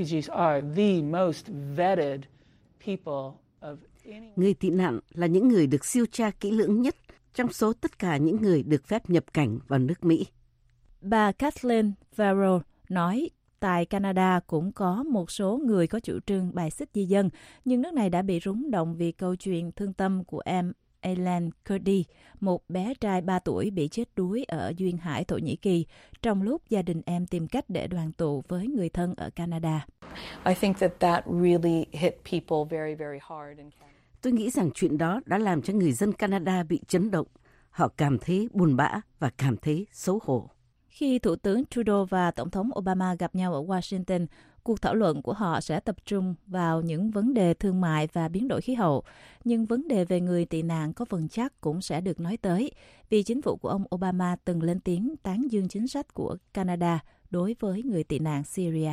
Người tị nạn là những người được siêu tra kỹ lưỡng nhất trong số tất cả những người được phép nhập cảnh vào nước Mỹ. Bà Kathleen Farrell nói tại Canada cũng có một số người có chủ trương bài xích di dân, nhưng nước này đã bị rúng động vì câu chuyện thương tâm của em Aylan Kurdi, một bé trai ba tuổi bị chết đuối ở Duyên Hải, Thổ Nhĩ Kỳ, trong lúc gia đình em tìm cách để đoàn tụ với người thân ở Canada. I think that that really hit people very, very hard in Canada. Tôi nghĩ rằng chuyện đó đã làm cho người dân Canada bị chấn động. Họ cảm thấy buồn bã và cảm thấy xấu hổ. Khi Thủ tướng Trudeau và Tổng thống Obama gặp nhau ở Washington, cuộc thảo luận của họ sẽ tập trung vào những vấn đề thương mại và biến đổi khí hậu. Nhưng vấn đề về người tị nạn có phần chắc cũng sẽ được nói tới, vì chính phủ của ông Obama từng lên tiếng tán dương chính sách của Canada đối với người tị nạn Syria.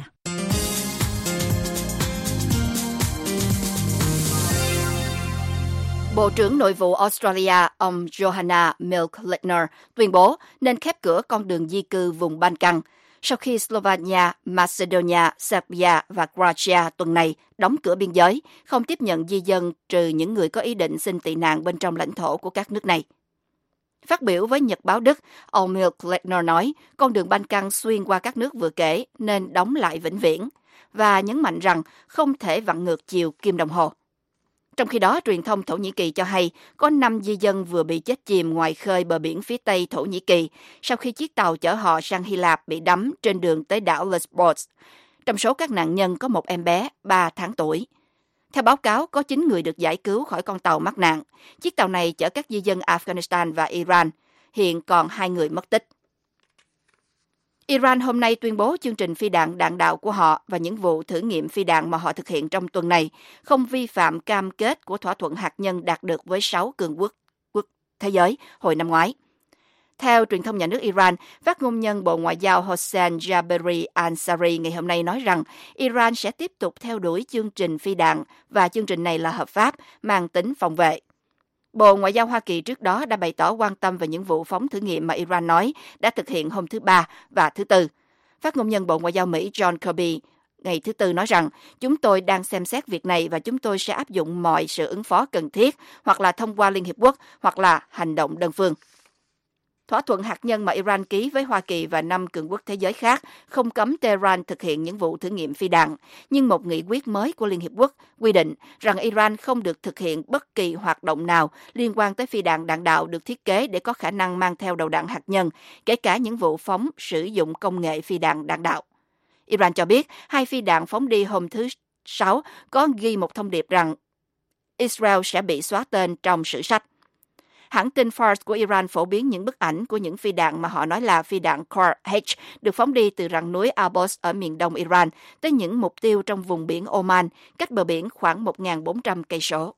Bộ trưởng Nội vụ Australia, ông Johanna Milk-Leitner, tuyên bố nên khép cửa con đường di cư vùng Ban-Căng sau khi Slovenia, Macedonia, Serbia và Croatia tuần này đóng cửa biên giới, không tiếp nhận di dân trừ những người có ý định xin tị nạn bên trong lãnh thổ của các nước này. Phát biểu với Nhật báo Đức, ông Milk-Leitner nói con đường Ban-Căng xuyên qua các nước vừa kể nên đóng lại vĩnh viễn và nhấn mạnh rằng không thể vặn ngược chiều kim đồng hồ. Trong khi đó, truyền thông Thổ Nhĩ Kỳ cho hay có năm di dân vừa bị chết chìm ngoài khơi bờ biển phía tây Thổ Nhĩ Kỳ sau khi chiếc tàu chở họ sang Hy Lạp bị đắm trên đường tới đảo Lesbos. Trong số các nạn nhân có một em bé ba tháng tuổi. Theo báo cáo, có chín người được giải cứu khỏi con tàu mắc nạn. Chiếc tàu này chở các di dân Afghanistan và Iran. Hiện còn hai người mất tích. Iran hôm nay tuyên bố chương trình phi đạn đạn đạo của họ và những vụ thử nghiệm phi đạn mà họ thực hiện trong tuần này không vi phạm cam kết của thỏa thuận hạt nhân đạt được với sáu cường quốc, quốc thế giới hồi năm ngoái. Theo truyền thông nhà nước Iran, phát ngôn nhân Bộ Ngoại giao Hossein Jaberi Ansari ngày hôm nay nói rằng Iran sẽ tiếp tục theo đuổi chương trình phi đạn và chương trình này là hợp pháp, mang tính phòng vệ. Bộ Ngoại giao Hoa Kỳ trước đó đã bày tỏ quan tâm về những vụ phóng thử nghiệm mà Iran nói đã thực hiện hôm thứ Ba và thứ Tư. Phát ngôn nhân Bộ Ngoại giao Mỹ John Kirby ngày thứ Tư nói rằng chúng tôi đang xem xét việc này và chúng tôi sẽ áp dụng mọi sự ứng phó cần thiết hoặc là thông qua Liên Hiệp Quốc hoặc là hành động đơn phương. Thỏa thuận hạt nhân mà Iran ký với Hoa Kỳ và năm cường quốc thế giới khác không cấm Tehran thực hiện những vụ thử nghiệm phi đạn, nhưng một nghị quyết mới của Liên Hiệp Quốc quy định rằng Iran không được thực hiện bất kỳ hoạt động nào liên quan tới phi đạn đạn đạo được thiết kế để có khả năng mang theo đầu đạn hạt nhân, kể cả những vụ phóng sử dụng công nghệ phi đạn đạn đạo. Iran cho biết hai phi đạn phóng đi hôm thứ Sáu có ghi một thông điệp rằng Israel sẽ bị xóa tên trong sử sách. Hãng tin Fars của Iran phổ biến những bức ảnh của những phi đạn mà họ nói là phi đạn Qor-H được phóng đi từ rặng núi Abos ở miền đông Iran tới những mục tiêu trong vùng biển Oman, cách bờ biển khoảng một nghìn bốn trăm cây số.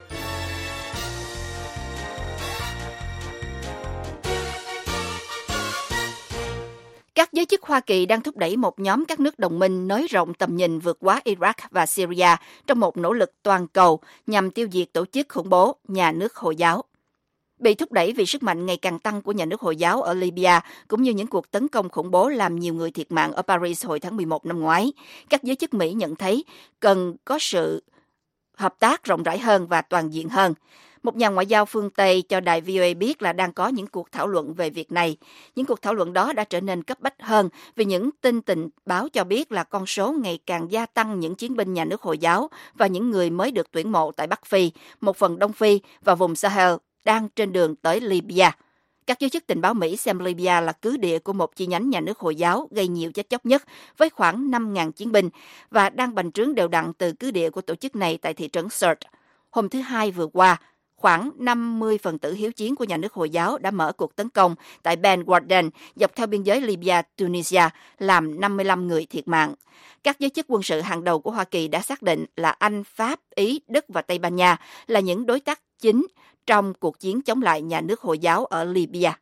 Các giới chức Hoa Kỳ đang thúc đẩy một nhóm các nước đồng minh nới rộng tầm nhìn vượt quá Iraq và Syria trong một nỗ lực toàn cầu nhằm tiêu diệt tổ chức khủng bố nhà nước Hồi giáo. Bị thúc đẩy vì sức mạnh ngày càng tăng của nhà nước Hồi giáo ở Libya, cũng như những cuộc tấn công khủng bố làm nhiều người thiệt mạng ở Paris hồi tháng mười một năm ngoái, các giới chức Mỹ nhận thấy cần có sự hợp tác rộng rãi hơn và toàn diện hơn. Một nhà ngoại giao phương Tây cho đài vê o a biết là đang có những cuộc thảo luận về việc này. Những cuộc thảo luận đó đã trở nên cấp bách hơn vì những tin tình báo cho biết là con số ngày càng gia tăng những chiến binh nhà nước Hồi giáo và những người mới được tuyển mộ tại Bắc Phi, một phần Đông Phi và vùng Sahel đang trên đường tới Libya. Các giới chức tình báo Mỹ xem Libya là cứ địa của một chi nhánh nhà nước Hồi giáo gây nhiều chết chóc nhất với khoảng năm nghìn chiến binh và đang bành trướng đều đặn từ cứ địa của tổ chức này tại thị trấn Sirte. Hôm thứ Hai vừa qua, khoảng năm mươi phần tử hiếu chiến của nhà nước Hồi giáo đã mở cuộc tấn công tại Ben Warden dọc theo biên giới Libya-Tunisia, làm năm mươi lăm người thiệt mạng. Các giới chức quân sự hàng đầu của Hoa Kỳ đã xác định là Anh, Pháp, Ý, Đức và Tây Ban Nha là những đối tác chính trong cuộc chiến chống lại nhà nước Hồi giáo ở Libya.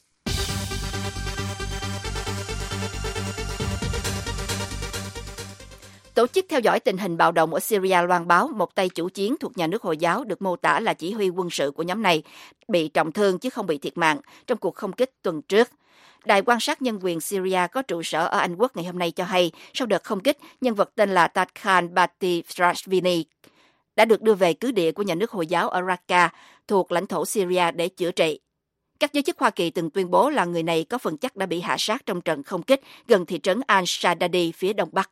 Tổ chức theo dõi tình hình bạo động ở Syria loan báo một tay chủ chiến thuộc nhà nước Hồi giáo được mô tả là chỉ huy quân sự của nhóm này bị trọng thương chứ không bị thiệt mạng trong cuộc không kích tuần trước. Đài quan sát nhân quyền Syria có trụ sở ở Anh Quốc ngày hôm nay cho hay sau đợt không kích, nhân vật tên là Tadkhan Batifrashvili đã được đưa về cứ địa của nhà nước Hồi giáo ở Raqqa thuộc lãnh thổ Syria để chữa trị. Các giới chức Hoa Kỳ từng tuyên bố là người này có phần chắc đã bị hạ sát trong trận không kích gần thị trấn Al-Shadadi phía đông bắc.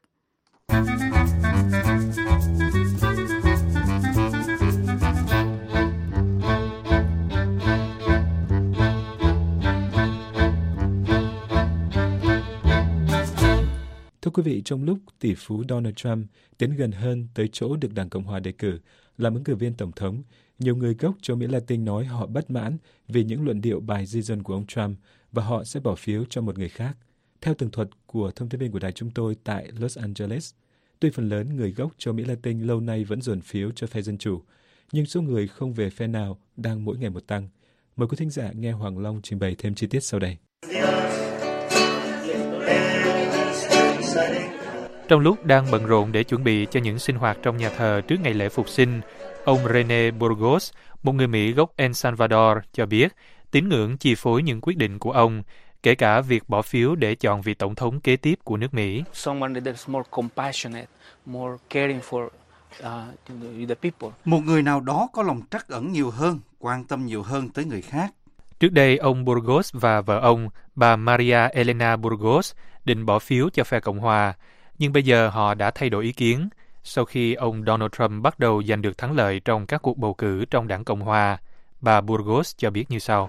Thưa quý vị, trong lúc tỷ phú Donald Trump tiến gần hơn tới chỗ được Đảng Cộng hòa đề cử làm ứng cử viên tổng thống, nhiều người gốc châu Mỹ Latin nói họ bất mãn vì những luận điệu bài di dân của ông Trump và họ sẽ bỏ phiếu cho một người khác. Theo tường thuật của thông tin viên của đài chúng tôi tại Los Angeles, tuy phần lớn người gốc châu Mỹ Latin lâu nay vẫn dồn phiếu cho phe Dân Chủ, nhưng số người không về phe nào đang mỗi ngày một tăng. Mời quý thính giả nghe Hoàng Long trình bày thêm chi tiết sau đây. Trong lúc đang bận rộn để chuẩn bị cho những sinh hoạt trong nhà thờ trước ngày lễ Phục sinh, ông René Burgos, một người Mỹ gốc El Salvador, cho biết tín ngưỡng chi phối những quyết định của ông, kể cả việc bỏ phiếu để chọn vị tổng thống kế tiếp của nước Mỹ. Một người nào đó có lòng trắc ẩn nhiều hơn, quan tâm nhiều hơn tới người khác. Trước đây, ông Burgos và vợ ông, bà Maria Elena Burgos, định bỏ phiếu cho phe Cộng hòa, nhưng bây giờ họ đã thay đổi ý kiến sau khi ông Donald Trump bắt đầu giành được thắng lợi trong các cuộc bầu cử trong Đảng Cộng hòa. Bà Burgos cho biết như sau.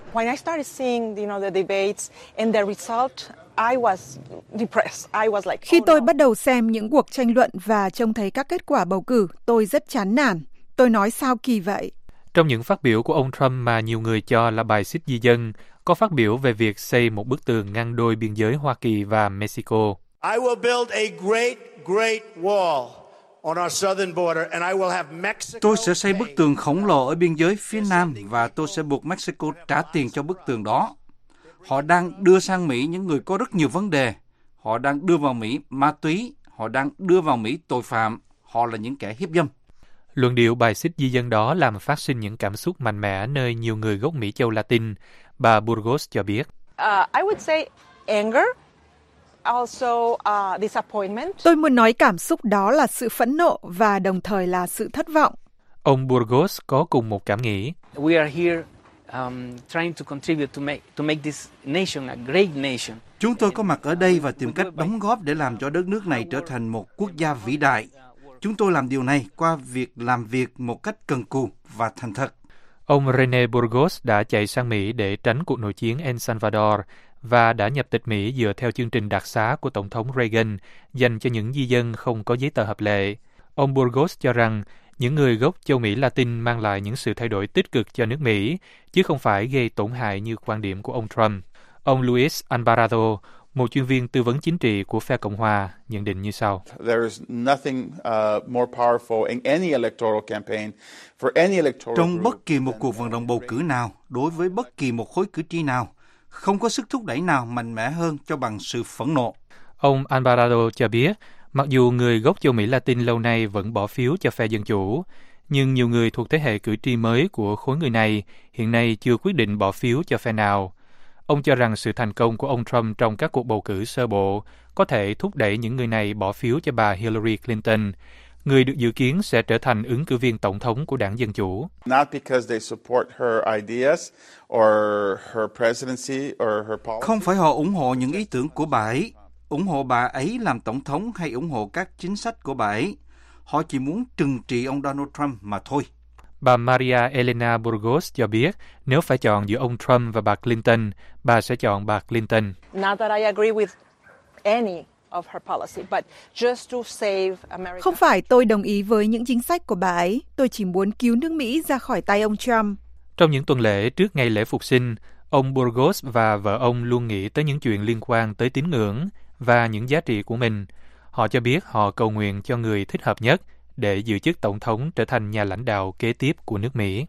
Khi tôi bắt đầu xem những cuộc tranh luận và trông thấy các kết quả bầu cử, tôi rất chán nản. Tôi nói sao kỳ vậy? Trong những phát biểu của ông Trump mà nhiều người cho là bài xích di dân, có phát biểu về việc xây một bức tường ngăn đôi biên giới Hoa Kỳ và Mexico. I will build a great, great wall on our southern border and I will have Mexico. Tôi sẽ xây bức tường khổng lồ ở biên giới phía Nam và tôi sẽ buộc Mexico trả tiền cho bức tường đó. Họ đang đưa sang Mỹ những người có rất nhiều vấn đề. Họ đang đưa vào Mỹ ma túy. Họ đang đưa vào Mỹ tội phạm. Họ là những kẻ hiếp dâm. Luận điệu bài xích di dân đó làm phát sinh những cảm xúc mạnh mẽ nơi nhiều người gốc Mỹ châu Latin. Bà Burgos cho biết. Uh, I would say anger. Also, uh, disappointment. Tôi muốn nói cảm xúc đó là sự phẫn nộ và đồng thời là sự thất vọng. Ông Burgos có cùng một cảm nghĩ. We are here um, trying to contribute to make to make this nation a great nation. Chúng tôi có mặt ở đây và tìm cách đóng góp để làm cho đất nước này trở thành một quốc gia vĩ đại. Chúng tôi làm điều này qua việc làm việc một cách cần cù và thành thật. Ông René Burgos đã chạy sang Mỹ để tránh cuộc nội chiến El Salvador và đã nhập tịch Mỹ dựa theo chương trình đặc xá của Tổng thống Reagan dành cho những di dân không có giấy tờ hợp lệ. Ông Burgos cho rằng những người gốc châu Mỹ Latin mang lại những sự thay đổi tích cực cho nước Mỹ, chứ không phải gây tổn hại như quan điểm của ông Trump. Ông Luis Alvarado, một chuyên viên tư vấn chính trị của phe Cộng hòa, nhận định như sau. Trong bất kỳ một cuộc vận động bầu cử nào, đối với bất kỳ một khối cử tri nào, không có sức thúc đẩy nào mạnh mẽ hơn cho bằng sự phẫn nộ. Ông Alvarado cho biết, mặc dù người gốc châu Mỹ Latin lâu nay vẫn bỏ phiếu cho phe Dân Chủ, nhưng nhiều người thuộc thế hệ cử tri mới của khối người này hiện nay chưa quyết định bỏ phiếu cho phe nào. Ông cho rằng sự thành công của ông Trump trong các cuộc bầu cử sơ bộ có thể thúc đẩy những người này bỏ phiếu cho bà Hillary Clinton, người được dự kiến sẽ trở thành ứng cử viên tổng thống của đảng Dân Chủ. Không phải họ ủng hộ những ý tưởng của bà ấy, ủng hộ bà ấy làm tổng thống hay ủng hộ các chính sách của bà ấy. Họ chỉ muốn trừng trị ông Donald Trump mà thôi. Bà Maria Elena Burgos cho biết nếu phải chọn giữa ông Trump và bà Clinton, bà sẽ chọn bà Clinton. Not that I agree with any of her policy, but just to save America. Không phải tôi đồng ý với những chính sách của bà ấy, tôi chỉ muốn cứu nước Mỹ ra khỏi tay ông Trump. Trong những tuần lễ trước ngày lễ Phục sinh, ông Burgos và vợ ông luôn nghĩ tới những chuyện liên quan tới tín ngưỡng và những giá trị của mình. Họ cho biết họ cầu nguyện cho người thích hợp nhất để giữ chức tổng thống trở thành nhà lãnh đạo kế tiếp của nước Mỹ.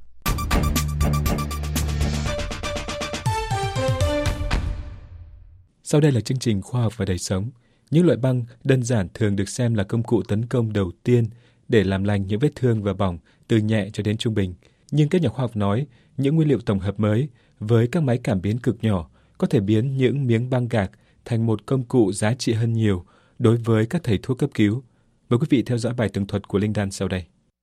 Sau đây là chương trình Khoa học và đời sống. Những loại băng đơn giản thường được xem là công cụ tấn công đầu tiên để làm lành những vết thương và bỏng từ nhẹ cho đến trung bình. Nhưng các nhà khoa học nói những nguyên liệu tổng hợp mới với các máy cảm biến cực nhỏ có thể biến những miếng băng gạc thành một công cụ giá trị hơn nhiều đối với các thầy thuốc cấp cứu. Mời quý vị theo dõi bài tường thuật của Linh Dan sau đây.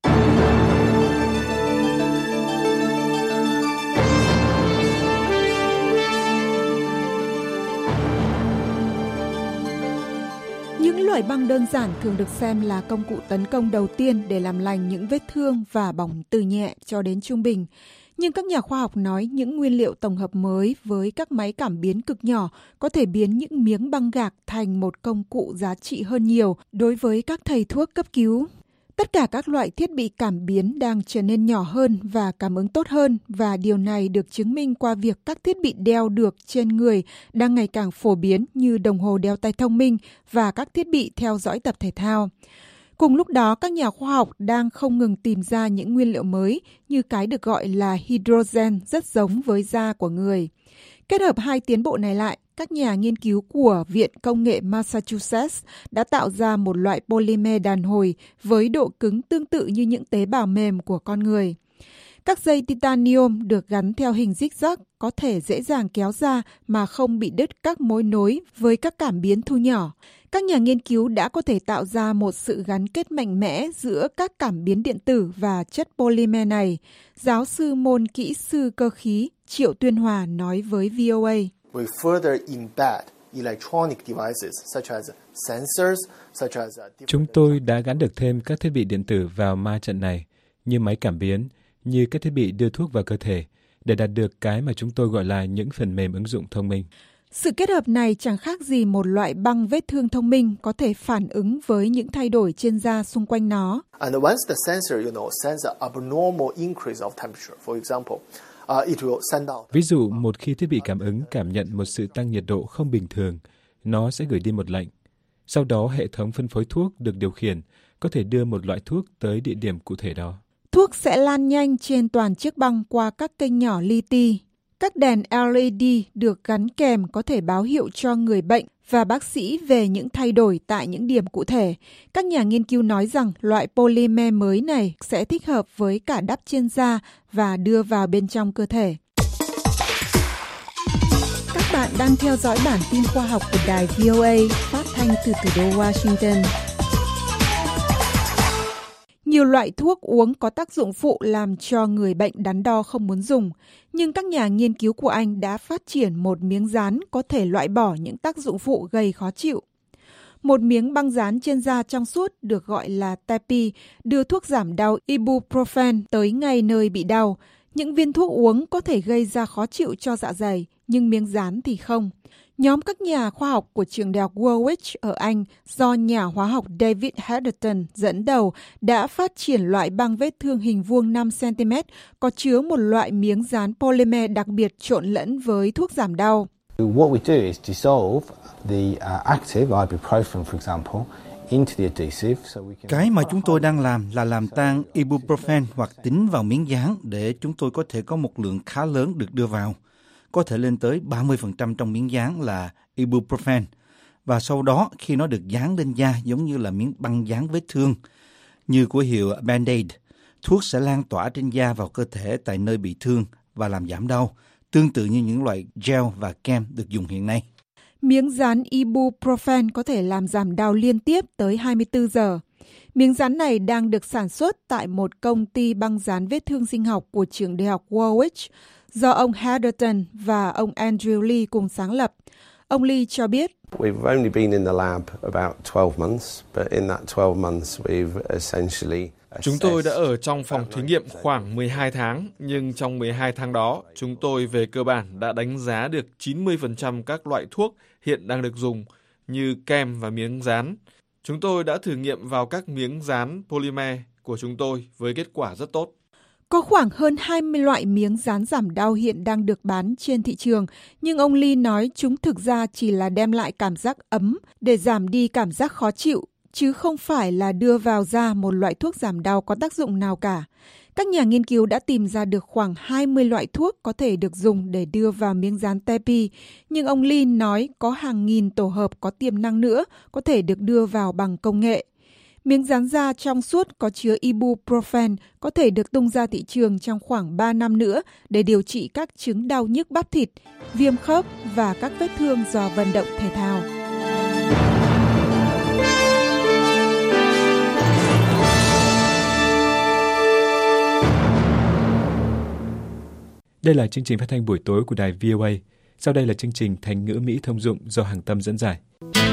Những loại băng đơn giản thường được xem là công cụ tấn công đầu tiên để làm lành những vết thương và bỏng từ nhẹ cho đến trung bình. Nhưng các nhà khoa học nói những nguyên liệu tổng hợp mới với các máy cảm biến cực nhỏ có thể biến những miếng băng gạc thành một công cụ giá trị hơn nhiều đối với các thầy thuốc cấp cứu. Tất cả các loại thiết bị cảm biến đang trở nên nhỏ hơn và cảm ứng tốt hơn, và điều này được chứng minh qua việc các thiết bị đeo được trên người đang ngày càng phổ biến như đồng hồ đeo tay thông minh và các thiết bị theo dõi tập thể thao. Cùng lúc đó, các nhà khoa học đang không ngừng tìm ra những nguyên liệu mới như cái được gọi là hydrogen rất giống với da của người. Kết hợp hai tiến bộ này lại, các nhà nghiên cứu của Viện Công nghệ Massachusetts đã tạo ra một loại polymer đàn hồi với độ cứng tương tự như những tế bào mềm của con người. Các dây titanium được gắn theo hình zigzag có thể dễ dàng kéo ra mà không bị đứt các mối nối với các cảm biến thu nhỏ. Các nhà nghiên cứu đã có thể tạo ra một sự gắn kết mạnh mẽ giữa các cảm biến điện tử và chất polymer này. Giáo sư môn kỹ sư cơ khí Triệu Tuyên Hòa nói với vê o a. We further embed electronic devices such as sensors, such as Chúng tôi đã gắn được thêm các thiết bị điện tử vào ma trận này, như máy cảm biến, như các thiết bị đưa thuốc vào cơ thể, để đạt được cái mà chúng tôi gọi là những phần mềm ứng dụng thông minh. Sự kết hợp này chẳng khác gì một loại băng vết thương thông minh có thể phản ứng với những thay đổi trên da xung quanh nó. And once the sensor, you know, sense an abnormal increase of temperature, for example, uh, it will send out. Ví dụ, một khi thiết bị cảm ứng cảm nhận một sự tăng nhiệt độ không bình thường, nó sẽ gửi đi một lệnh. Sau đó, hệ thống phân phối thuốc được điều khiển có thể đưa một loại thuốc tới địa điểm cụ thể đó. Thuốc sẽ lan nhanh trên toàn chiếc băng qua các kênh nhỏ li ti. Các đèn lờ e đê được gắn kèm có thể báo hiệu cho người bệnh và bác sĩ về những thay đổi tại những điểm cụ thể. Các nhà nghiên cứu nói rằng loại polymer mới này sẽ thích hợp với cả đắp trên da và đưa vào bên trong cơ thể. Các bạn đang theo dõi bản tin khoa học của đài vê o a phát thanh từ thủ đô Washington. Nhiều loại thuốc uống có tác dụng phụ làm cho người bệnh đắn đo không muốn dùng, nhưng các nhà nghiên cứu của Anh đã phát triển một miếng dán có thể loại bỏ những tác dụng phụ gây khó chịu. Một miếng băng dán trên da trong suốt được gọi là Tepi đưa thuốc giảm đau ibuprofen tới ngay nơi bị đau. Những viên thuốc uống có thể gây ra khó chịu cho dạ dày, nhưng miếng dán thì không. Nhóm các nhà khoa học của trường đại học Warwick ở Anh do nhà hóa học David Hedderton dẫn đầu đã phát triển loại băng vết thương hình vuông năm xăng-ti-mét có chứa một loại miếng dán polymer đặc biệt trộn lẫn với thuốc giảm đau. What we do is dissolve the uh, active ibuprofen, for example, into the adhesive. So we can... Cái mà chúng tôi đang làm là làm tan ibuprofen hoặc tính vào miếng dán để chúng tôi có thể có một lượng khá lớn được đưa vào. Có thể lên tới ba mươi phần trăm trong miếng dán là ibuprofen. Và sau đó khi nó được dán lên da giống như là miếng băng dán vết thương, như của hiệu Band-Aid, thuốc sẽ lan tỏa trên da vào cơ thể tại nơi bị thương và làm giảm đau, tương tự như những loại gel và kem được dùng hiện nay. Miếng dán ibuprofen có thể làm giảm đau liên tiếp tới hai mươi tư giờ. Miếng dán này đang được sản xuất tại một công ty băng dán vết thương sinh học của trường đại học Warwick, do ông Hedderton và ông Andrew Lee cùng sáng lập. Ông Lee cho biết, We've only been in the lab about twelve months, but in that twelve months we've essentially Chúng tôi đã ở trong phòng thí nghiệm khoảng mười hai tháng, nhưng trong mười hai tháng đó, chúng tôi về cơ bản đã đánh giá được chín mươi phần trăm các loại thuốc hiện đang được dùng, như kem và miếng dán. Chúng tôi đã thử nghiệm vào các miếng dán polymer của chúng tôi với kết quả rất tốt. Có khoảng hơn hai mươi loại miếng dán giảm đau hiện đang được bán trên thị trường, nhưng ông Lee nói chúng thực ra chỉ là đem lại cảm giác ấm để giảm đi cảm giác khó chịu, chứ không phải là đưa vào da một loại thuốc giảm đau có tác dụng nào cả. Các nhà nghiên cứu đã tìm ra được khoảng hai mươi loại thuốc có thể được dùng để đưa vào miếng dán Tepi, nhưng ông Lee nói có hàng nghìn tổ hợp có tiềm năng nữa có thể được đưa vào bằng công nghệ. Miếng dán da trong suốt có chứa ibuprofen có thể được tung ra thị trường trong khoảng ba năm nữa để điều trị các chứng đau nhức bắp thịt, viêm khớp và các vết thương do vận động thể thao. Đây là chương trình phát thanh buổi tối của đài vê o a. Sau đây là chương trình Thành ngữ Mỹ thông dụng do Hằng Tâm dẫn giải.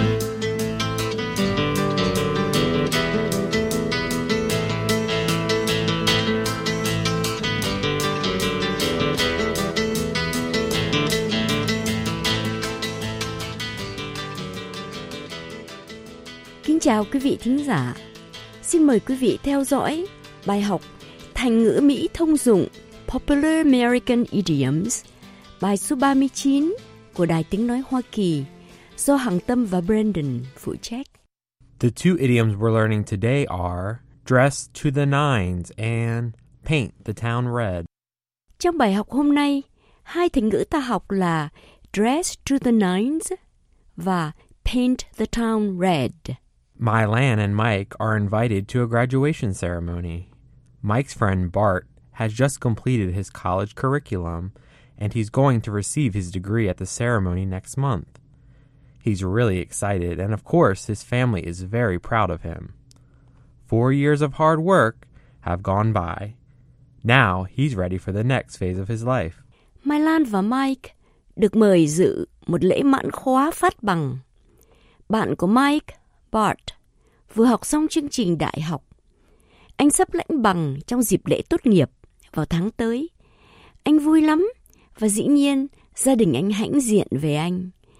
Kính chào quý vị thính giả. Xin mời quý vị theo dõi bài học Thành ngữ Mỹ thông dụng Popular American Idioms, bài số ba mươi chín của Đài Tiếng Nói Hoa Kỳ do Hằng Tâm và Brandon phụ trách. The two idioms we're learning today are dress to the nines and paint the town red. Trong bài học hôm nay, hai thành ngữ ta học là dress to the nines và paint the town red. Mylan and Mike are invited to a graduation ceremony. Mike's friend Bart has just completed his college curriculum, and he's going to receive his degree at the ceremony next month. He's really excited, and of course, his family is very proud of him. Four years of hard work have gone by. Now he's ready for the next phase of his life. Mai Lan và Mike được mời dự một lễ mãn khóa phát bằng. Bạn của Mike, Bart, vừa học xong chương trình đại học. Anh sắp lãnh bằng trong dịp lễ tốt nghiệp vào tháng tới. Anh vui lắm và dĩ nhiên gia đình anh hãnh diện về anh.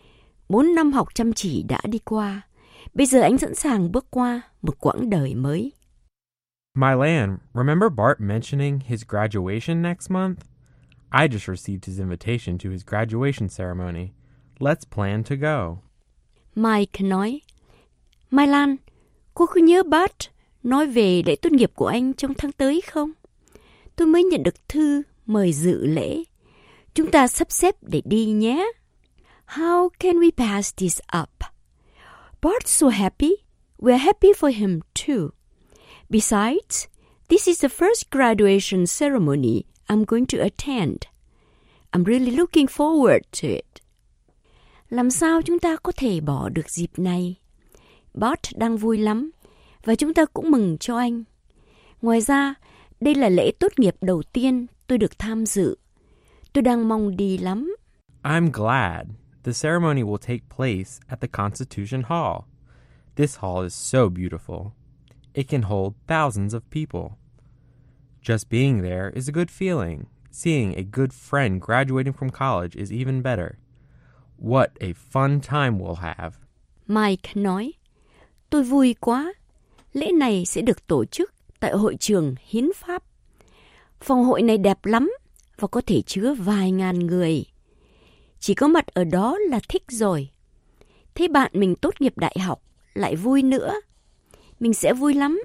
Bốn năm học chăm chỉ đã đi qua. Bây giờ anh sẵn sàng bước qua một quãng đời mới. Mylan, remember Bart mentioning his graduation next month? I just received his invitation to his graduation ceremony. Let's plan to go. Mike nói, Mai Lan, cô có nhớ Bart nói về lễ tốt nghiệp của anh trong tháng tới không? Tôi mới nhận được thư mời dự lễ. Chúng ta sắp xếp để đi nhé. How can we pass this up? Bart's so happy. We're happy for him too. Besides, this is the first graduation ceremony I'm going to attend. I'm really looking forward to it. Làm sao chúng ta có thể bỏ được dịp này? Bart đang vui lắm, và chúng ta cũng mừng cho anh. Ngoài ra, đây là lễ tốt nghiệp đầu tiên tôi được tham dự. Tôi đang mong đi lắm. I'm glad. The ceremony will take place at the Constitution Hall. This hall is so beautiful. It can hold thousands of people. Just being there is a good feeling. Seeing a good friend graduating from college is even better. What a fun time we'll have. Mike nói, tôi vui quá. Lễ này sẽ được tổ chức tại hội trường Hiến pháp. Phòng hội này đẹp lắm và có thể chứa vài ngàn người. Chỉ có mặt ở đó là thích rồi. Thấy bạn mình tốt nghiệp đại học lại vui nữa. Mình sẽ vui lắm.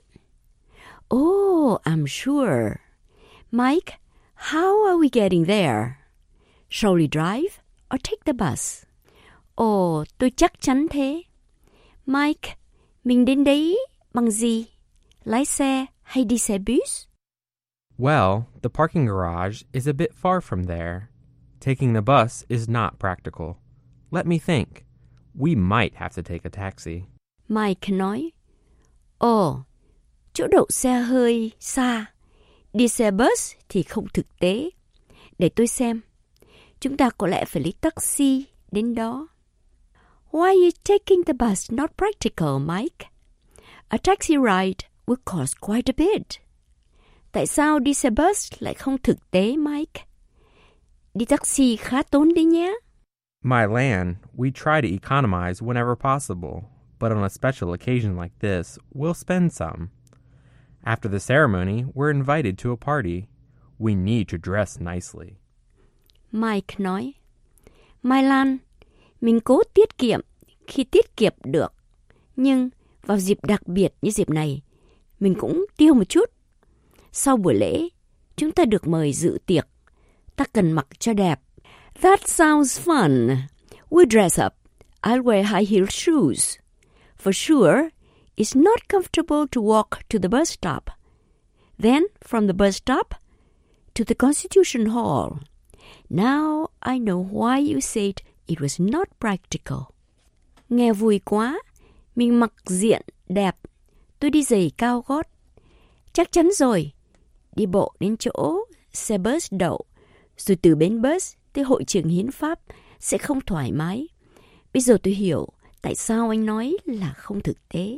Oh, I'm sure. Mike, how are we getting there? Shall we drive or take the bus? Ồ, oh, tôi chắc chắn thế. Mike, mình đến đấy bằng gì? Lái xe hay đi xe bus? Well, the parking garage is a bit far from there. Taking the bus is not practical. Let me think. We might have to take a taxi. Mike nói, Ồ, oh, chỗ đậu xe hơi xa. Đi xe bus thì không thực tế. Để tôi xem. Chúng ta có lẽ phải lấy taxi đến đó. Why are you taking the bus not practical, Mike? A taxi ride will cost quite a bit. Tại sao đi xe bus lại không thực tế, Mike? Đi taxi khá tốn đấy nhé. Mylan, we try to economize whenever possible, but on a special occasion like this, we'll spend some. After the ceremony, we're invited to a party. We need to dress nicely. Mike nói, Mylan, mình cố tiết kiệm khi tiết kiệm được. Nhưng vào dịp đặc biệt như dịp này, mình cũng tiêu một chút. Sau buổi lễ, chúng ta được mời dự tiệc. Ta cần mặc cho đẹp. That sounds fun. We dress up. I'll wear high-heeled shoes. For sure, it's not comfortable to walk to the bus stop. Then, from the bus stop, to the Constitution Hall. Now I know why you said it was not practical. Nghe vui quá. Mình mặc diện đẹp. Tôi đi giày cao gót. Chắc chắn rồi. Đi bộ đến chỗ xe bus đậu. Rồi từ bến bus tới hội trường Hiến pháp sẽ không thoải mái. Bây giờ tôi hiểu tại sao anh nói là không thực tế.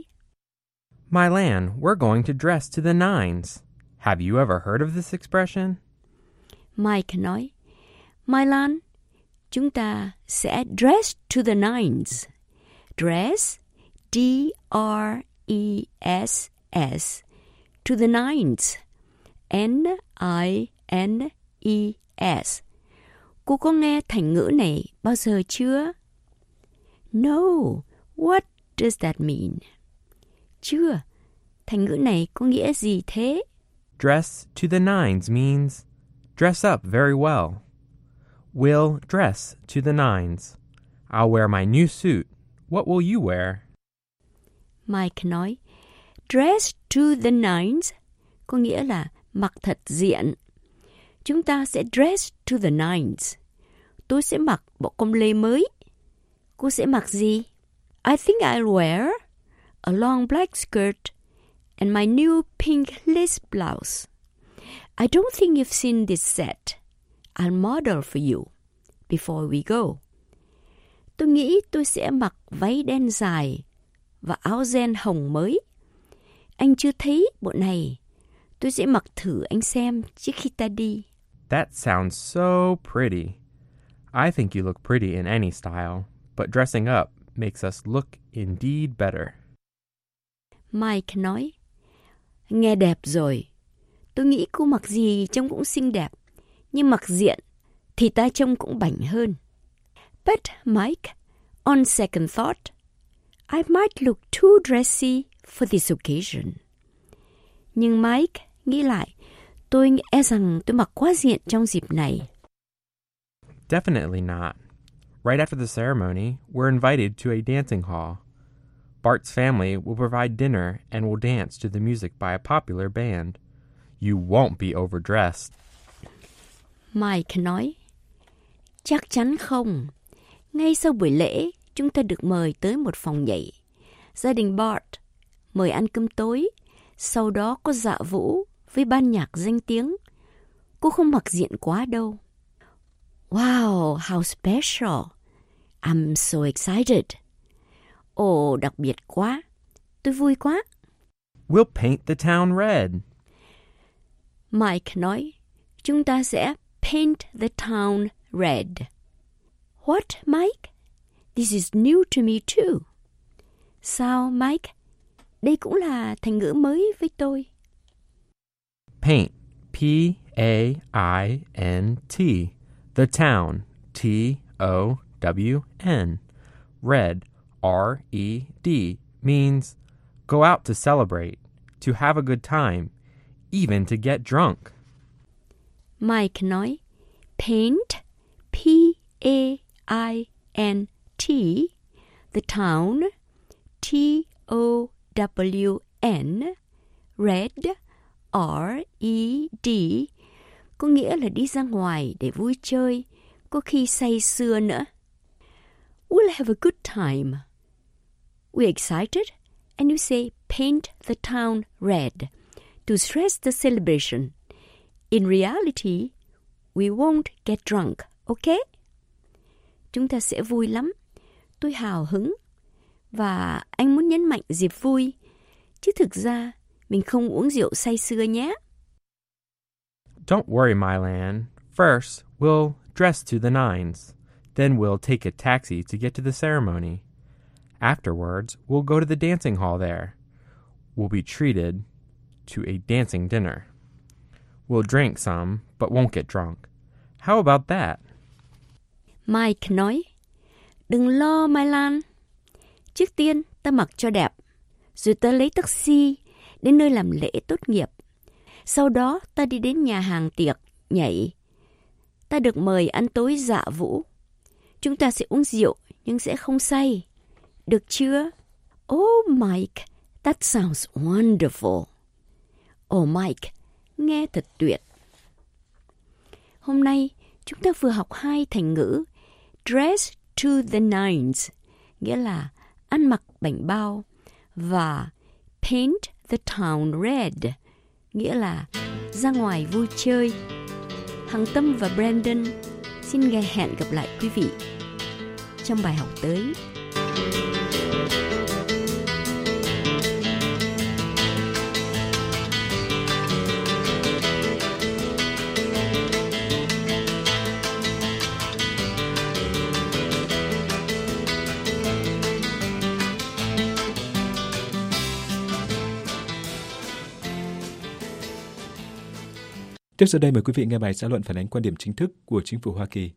Mylan, we're going to dress to the nines. Have you ever heard of this expression? Mike nói, Mylan, chúng ta sẽ dress to the nines. Dress, D R E S S, to the nines. N I N E S. Cô có nghe thành ngữ này bao giờ chưa? No, what does that mean? Chưa. Thành ngữ này có nghĩa gì thế? Dress to the nines means dress up very well. We'll dress to the nines. I'll wear my new suit. What will you wear? Mike nói, dress to the nines có nghĩa là mặc thật diện. Chúng ta sẽ dress to the nines. Tôi sẽ mặc bộ com lê mới. Cô sẽ mặc gì? I think I'll wear a long black skirt and my new pink lace blouse. I don't think you've seen this set. I'll model for you before we go. Tôi nghĩ tôi sẽ mặc váy đen dài và áo ren hồng mới. Anh chưa thấy bộ này. Tôi sẽ mặc thử anh xem trước khi ta đi. That sounds so pretty. I think you look pretty in any style, but dressing up makes us look indeed better. Mike nói, nghe đẹp rồi. Tôi nghĩ cô mặc gì trông cũng xinh đẹp, nhưng mặc diện thì ta trông cũng bảnh hơn. But Mike, on second thought, I might look too dressy for this occasion. Nhưng Mike nghĩ lại, tôi e rằng tôi mặc quá diện trong dịp này. Definitely not. Right after the ceremony, we're invited to a dancing hall. Bart's family will provide dinner and will dance to the music by a popular band. You won't be overdressed. Mike nói, chắc chắn không. Ngay sau buổi lễ, chúng ta được mời tới một phòng nhảy. Gia đình Bart mời ăn cơm tối, sau đó có dạ vũ với ban nhạc danh tiếng. Cô không mặc diện quá đâu. Wow, how special. I'm so excited. Ồ, oh, đặc biệt quá. Tôi vui quá. We'll paint the town red. Mike nói, chúng ta sẽ paint the town red. What, Mike? This is new to me too. Sao, Mike? Đây cũng là thành ngữ mới với tôi. Paint, P A I N T. The town, T O W N. Red, R E D, means go out to celebrate, to have a good time, even to get drunk. Mike nói, paint, P A I N T, the town, T O W N, red, R E D, có nghĩa là đi ra ngoài để vui chơi, có khi say sưa nữa. We'll have a good time. We're excited, and you say paint the town red to stress the celebration. In reality, we won't get drunk, okay? Chúng ta sẽ vui lắm. Tôi hào hứng. Và anh muốn nhấn mạnh dịp vui. Chứ thực ra, mình không uống rượu say sưa nhé. Don't worry, Mylan. First, we'll dress to the nines. Then we'll take a taxi to get to the ceremony. Afterwards, we'll go to the dancing hall there. We'll be treated to a dancing dinner. We'll drink some, but won't get drunk. How about that? Mike nói, đừng lo, Mai Lan. Trước tiên, ta mặc cho đẹp. Rồi ta lấy taxi đến nơi làm lễ tốt nghiệp. Sau đó, ta đi đến nhà hàng tiệc, nhảy. Ta được mời ăn tối dạ vũ. Chúng ta sẽ uống rượu, nhưng sẽ không say. Được chưa? Oh, Mike, that sounds wonderful. Oh, Mike, nghe thật tuyệt. Hôm nay, chúng ta vừa học hai thành ngữ dress to the nines, nghĩa là ăn mặc bảnh bao, và paint the town red, nghĩa là ra ngoài vui chơi. Hằng Tâm và Brandon xin nghe hẹn gặp lại quý vị trong bài học tới. Tiếp sau đây mời quý vị nghe bài xã luận phản ánh quan điểm chính thức của chính phủ Hoa Kỳ.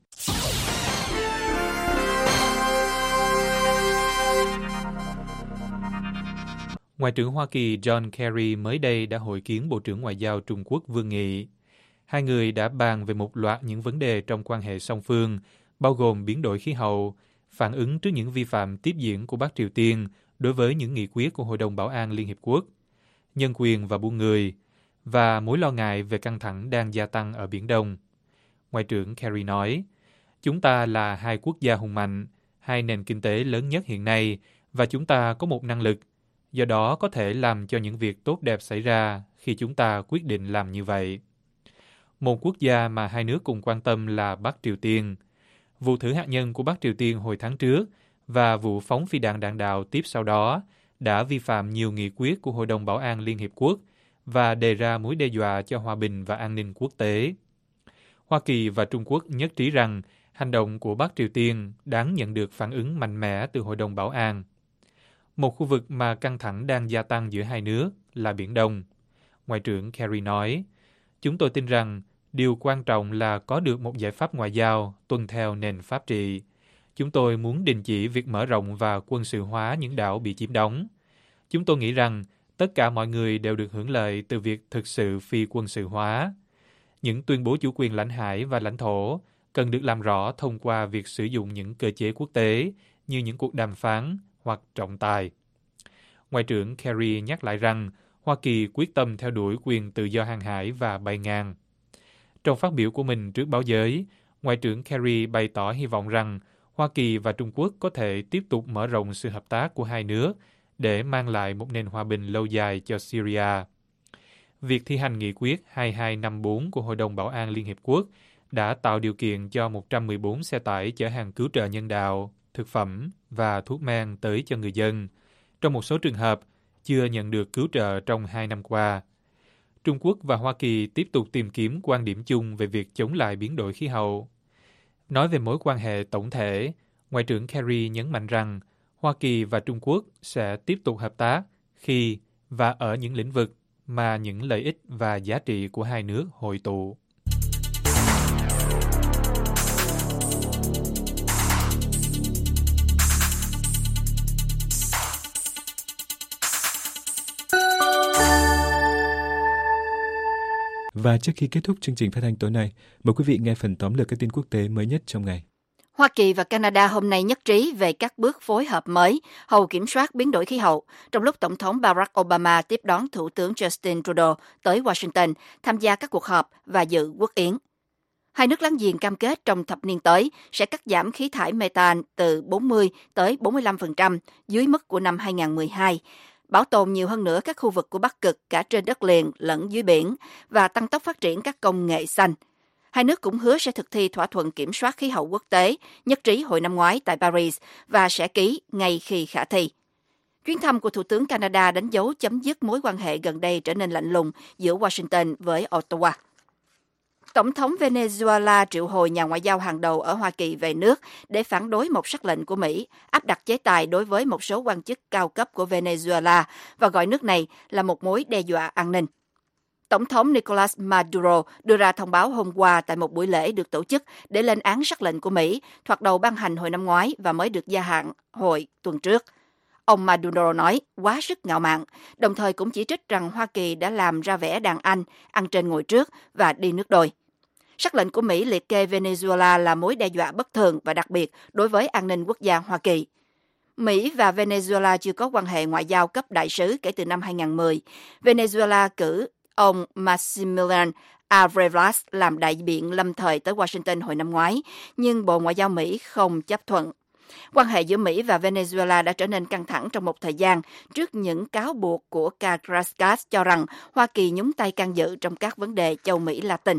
Ngoại trưởng Hoa Kỳ John Kerry mới đây đã hội kiến Bộ trưởng Ngoại giao Trung Quốc Vương Nghị. Hai người đã bàn về một loạt những vấn đề trong quan hệ song phương, bao gồm biến đổi khí hậu, phản ứng trước những vi phạm tiếp diễn của Bắc Triều Tiên đối với những nghị quyết của Hội đồng Bảo an Liên Hiệp Quốc, nhân quyền và buôn người, và mối lo ngại về căng thẳng đang gia tăng ở Biển Đông. Ngoại trưởng Kerry nói, chúng ta là hai quốc gia hùng mạnh, hai nền kinh tế lớn nhất hiện nay, và chúng ta có một năng lực, do đó có thể làm cho những việc tốt đẹp xảy ra khi chúng ta quyết định làm như vậy. Một quốc gia mà hai nước cùng quan tâm là Bắc Triều Tiên. Vụ thử hạt nhân của Bắc Triều Tiên hồi tháng trước và vụ phóng phi đạn đạn đạo tiếp sau đó đã vi phạm nhiều nghị quyết của Hội đồng Bảo an Liên Hiệp Quốc và đề ra mối đe dọa cho hòa bình và an ninh quốc tế. Hoa Kỳ và Trung Quốc nhất trí rằng Hành động của Bắc Triều Tiên đáng nhận được phản ứng mạnh mẽ từ Hội đồng Bảo an. Một khu vực mà căng thẳng đang gia tăng giữa hai nước là Biển Đông. Ngoại trưởng Kerry nói, chúng tôi tin rằng điều quan trọng là có được một giải pháp ngoại giao tuân theo nền pháp trị. Chúng tôi muốn đình chỉ việc mở rộng và quân sự hóa những đảo bị chiếm đóng. Chúng tôi nghĩ rằng tất cả mọi người đều được hưởng lợi từ việc thực sự phi quân sự hóa. Những tuyên bố chủ quyền lãnh hải và lãnh thổ cần được làm rõ thông qua việc sử dụng những cơ chế quốc tế như những cuộc đàm phán hoặc trọng tài. Ngoại trưởng Kerry nhắc lại rằng Hoa Kỳ quyết tâm theo đuổi quyền tự do hàng hải và bay ngang. Trong phát biểu của mình trước báo giới, Ngoại trưởng Kerry bày tỏ hy vọng rằng Hoa Kỳ và Trung Quốc có thể tiếp tục mở rộng sự hợp tác của hai nước để mang lại một nền hòa bình lâu dài cho Syria. Việc thi hành nghị quyết hai hai năm bốn của Hội đồng Bảo an Liên Hiệp Quốc đã tạo điều kiện cho một trăm mười bốn xe tải chở hàng cứu trợ nhân đạo, thực phẩm và thuốc men tới cho người dân. Trong một số trường hợp, chưa nhận được cứu trợ trong hai năm qua. Trung Quốc và Hoa Kỳ tiếp tục tìm kiếm quan điểm chung về việc chống lại biến đổi khí hậu. Nói về mối quan hệ tổng thể, Ngoại trưởng Kerry nhấn mạnh rằng Hoa Kỳ và Trung Quốc sẽ tiếp tục hợp tác khi và ở những lĩnh vực mà những lợi ích và giá trị của hai nước hội tụ. Và trước khi kết thúc chương trình phát thanh tối nay, mời quý vị nghe phần tóm lược các tin quốc tế mới nhất trong ngày. Hoa Kỳ và Canada hôm nay nhất trí về các bước phối hợp mới hầu kiểm soát biến đổi khí hậu, trong lúc Tổng thống Barack Obama tiếp đón Thủ tướng Justin Trudeau tới Washington tham gia các cuộc họp và dự quốc yến. Hai nước láng giềng cam kết trong thập niên tới sẽ cắt giảm khí thải methane từ bốn mươi tới bốn mươi lăm phần trăm dưới mức của năm hai không một hai, bảo tồn nhiều hơn nữa các khu vực của Bắc Cực cả trên đất liền lẫn dưới biển và tăng tốc phát triển các công nghệ xanh. Hai nước cũng hứa sẽ thực thi thỏa thuận kiểm soát khí hậu quốc tế nhất trí hồi năm ngoái tại Paris và sẽ ký ngay khi khả thi. Chuyến thăm của Thủ tướng Canada đánh dấu chấm dứt mối quan hệ gần đây trở nên lạnh lùng giữa Washington với Ottawa. Tổng thống Venezuela triệu hồi nhà ngoại giao hàng đầu ở Hoa Kỳ về nước để phản đối một sắc lệnh của Mỹ áp đặt chế tài đối với một số quan chức cao cấp của Venezuela và gọi nước này là một mối đe dọa an ninh. Tổng thống Nicolas Maduro đưa ra thông báo hôm qua tại một buổi lễ được tổ chức để lên án sắc lệnh của Mỹ, thoạt đầu ban hành hồi năm ngoái và mới được gia hạn hồi tuần trước. Ông Maduro nói quá sức ngạo mạn, đồng thời cũng chỉ trích rằng Hoa Kỳ đã làm ra vẻ đàn anh, ăn trên ngồi trước và đi nước đôi. Sắc lệnh của Mỹ liệt kê Venezuela là mối đe dọa bất thường và đặc biệt đối với an ninh quốc gia Hoa Kỳ. Mỹ và Venezuela chưa có quan hệ ngoại giao cấp đại sứ kể từ năm hai không một không. Venezuela cử ông Maximilian Abrevas làm đại biện lâm thời tới Washington hồi năm ngoái, nhưng Bộ Ngoại giao Mỹ không chấp thuận. Quan hệ giữa Mỹ và Venezuela đã trở nên căng thẳng trong một thời gian trước những cáo buộc của Caracas cho rằng Hoa Kỳ nhúng tay can dự trong các vấn đề châu Mỹ Latin.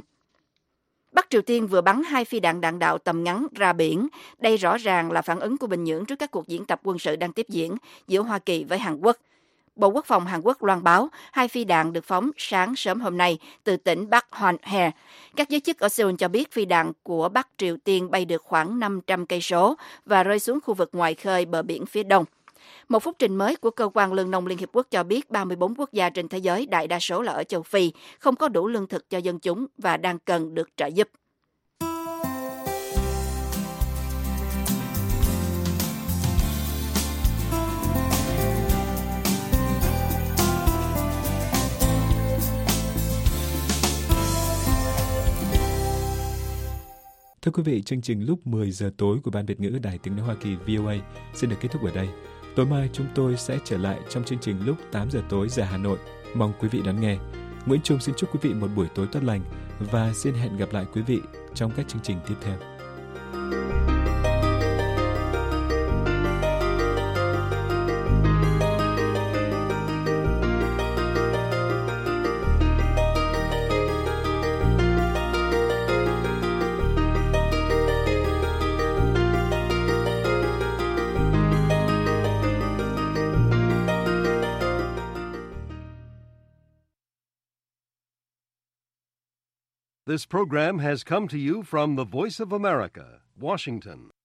Bắc Triều Tiên vừa bắn hai phi đạn đạn đạo tầm ngắn ra biển. Đây rõ ràng là phản ứng của Bình Nhưỡng trước các cuộc diễn tập quân sự đang tiếp diễn giữa Hoa Kỳ với Hàn Quốc. Bộ Quốc phòng Hàn Quốc loan báo hai phi đạn được phóng sáng sớm hôm nay từ tỉnh Bắc Hwanghae. Các giới chức ở Seoul cho biết phi đạn của Bắc Triều Tiên bay được khoảng năm trăm cây số và rơi xuống khu vực ngoài khơi bờ biển phía đông. Một phúc trình mới của Cơ quan Lương nông Liên Hiệp Quốc cho biết ba mươi bốn quốc gia trên thế giới, đại đa số là ở châu Phi, không có đủ lương thực cho dân chúng và đang cần được trợ giúp. Thưa quý vị, chương trình lúc mười giờ tối của Ban Việt ngữ Đài Tiếng nói Hoa Kỳ V O A xin được kết thúc ở đây. Tối mai chúng tôi sẽ trở lại trong chương trình lúc tám giờ tối giờ Hà Nội. Mong quý vị đón nghe. Nguyễn Trung xin chúc quý vị một buổi tối tốt lành và xin hẹn gặp lại quý vị trong các chương trình tiếp theo. This program has come to you from the Voice of America, Washington.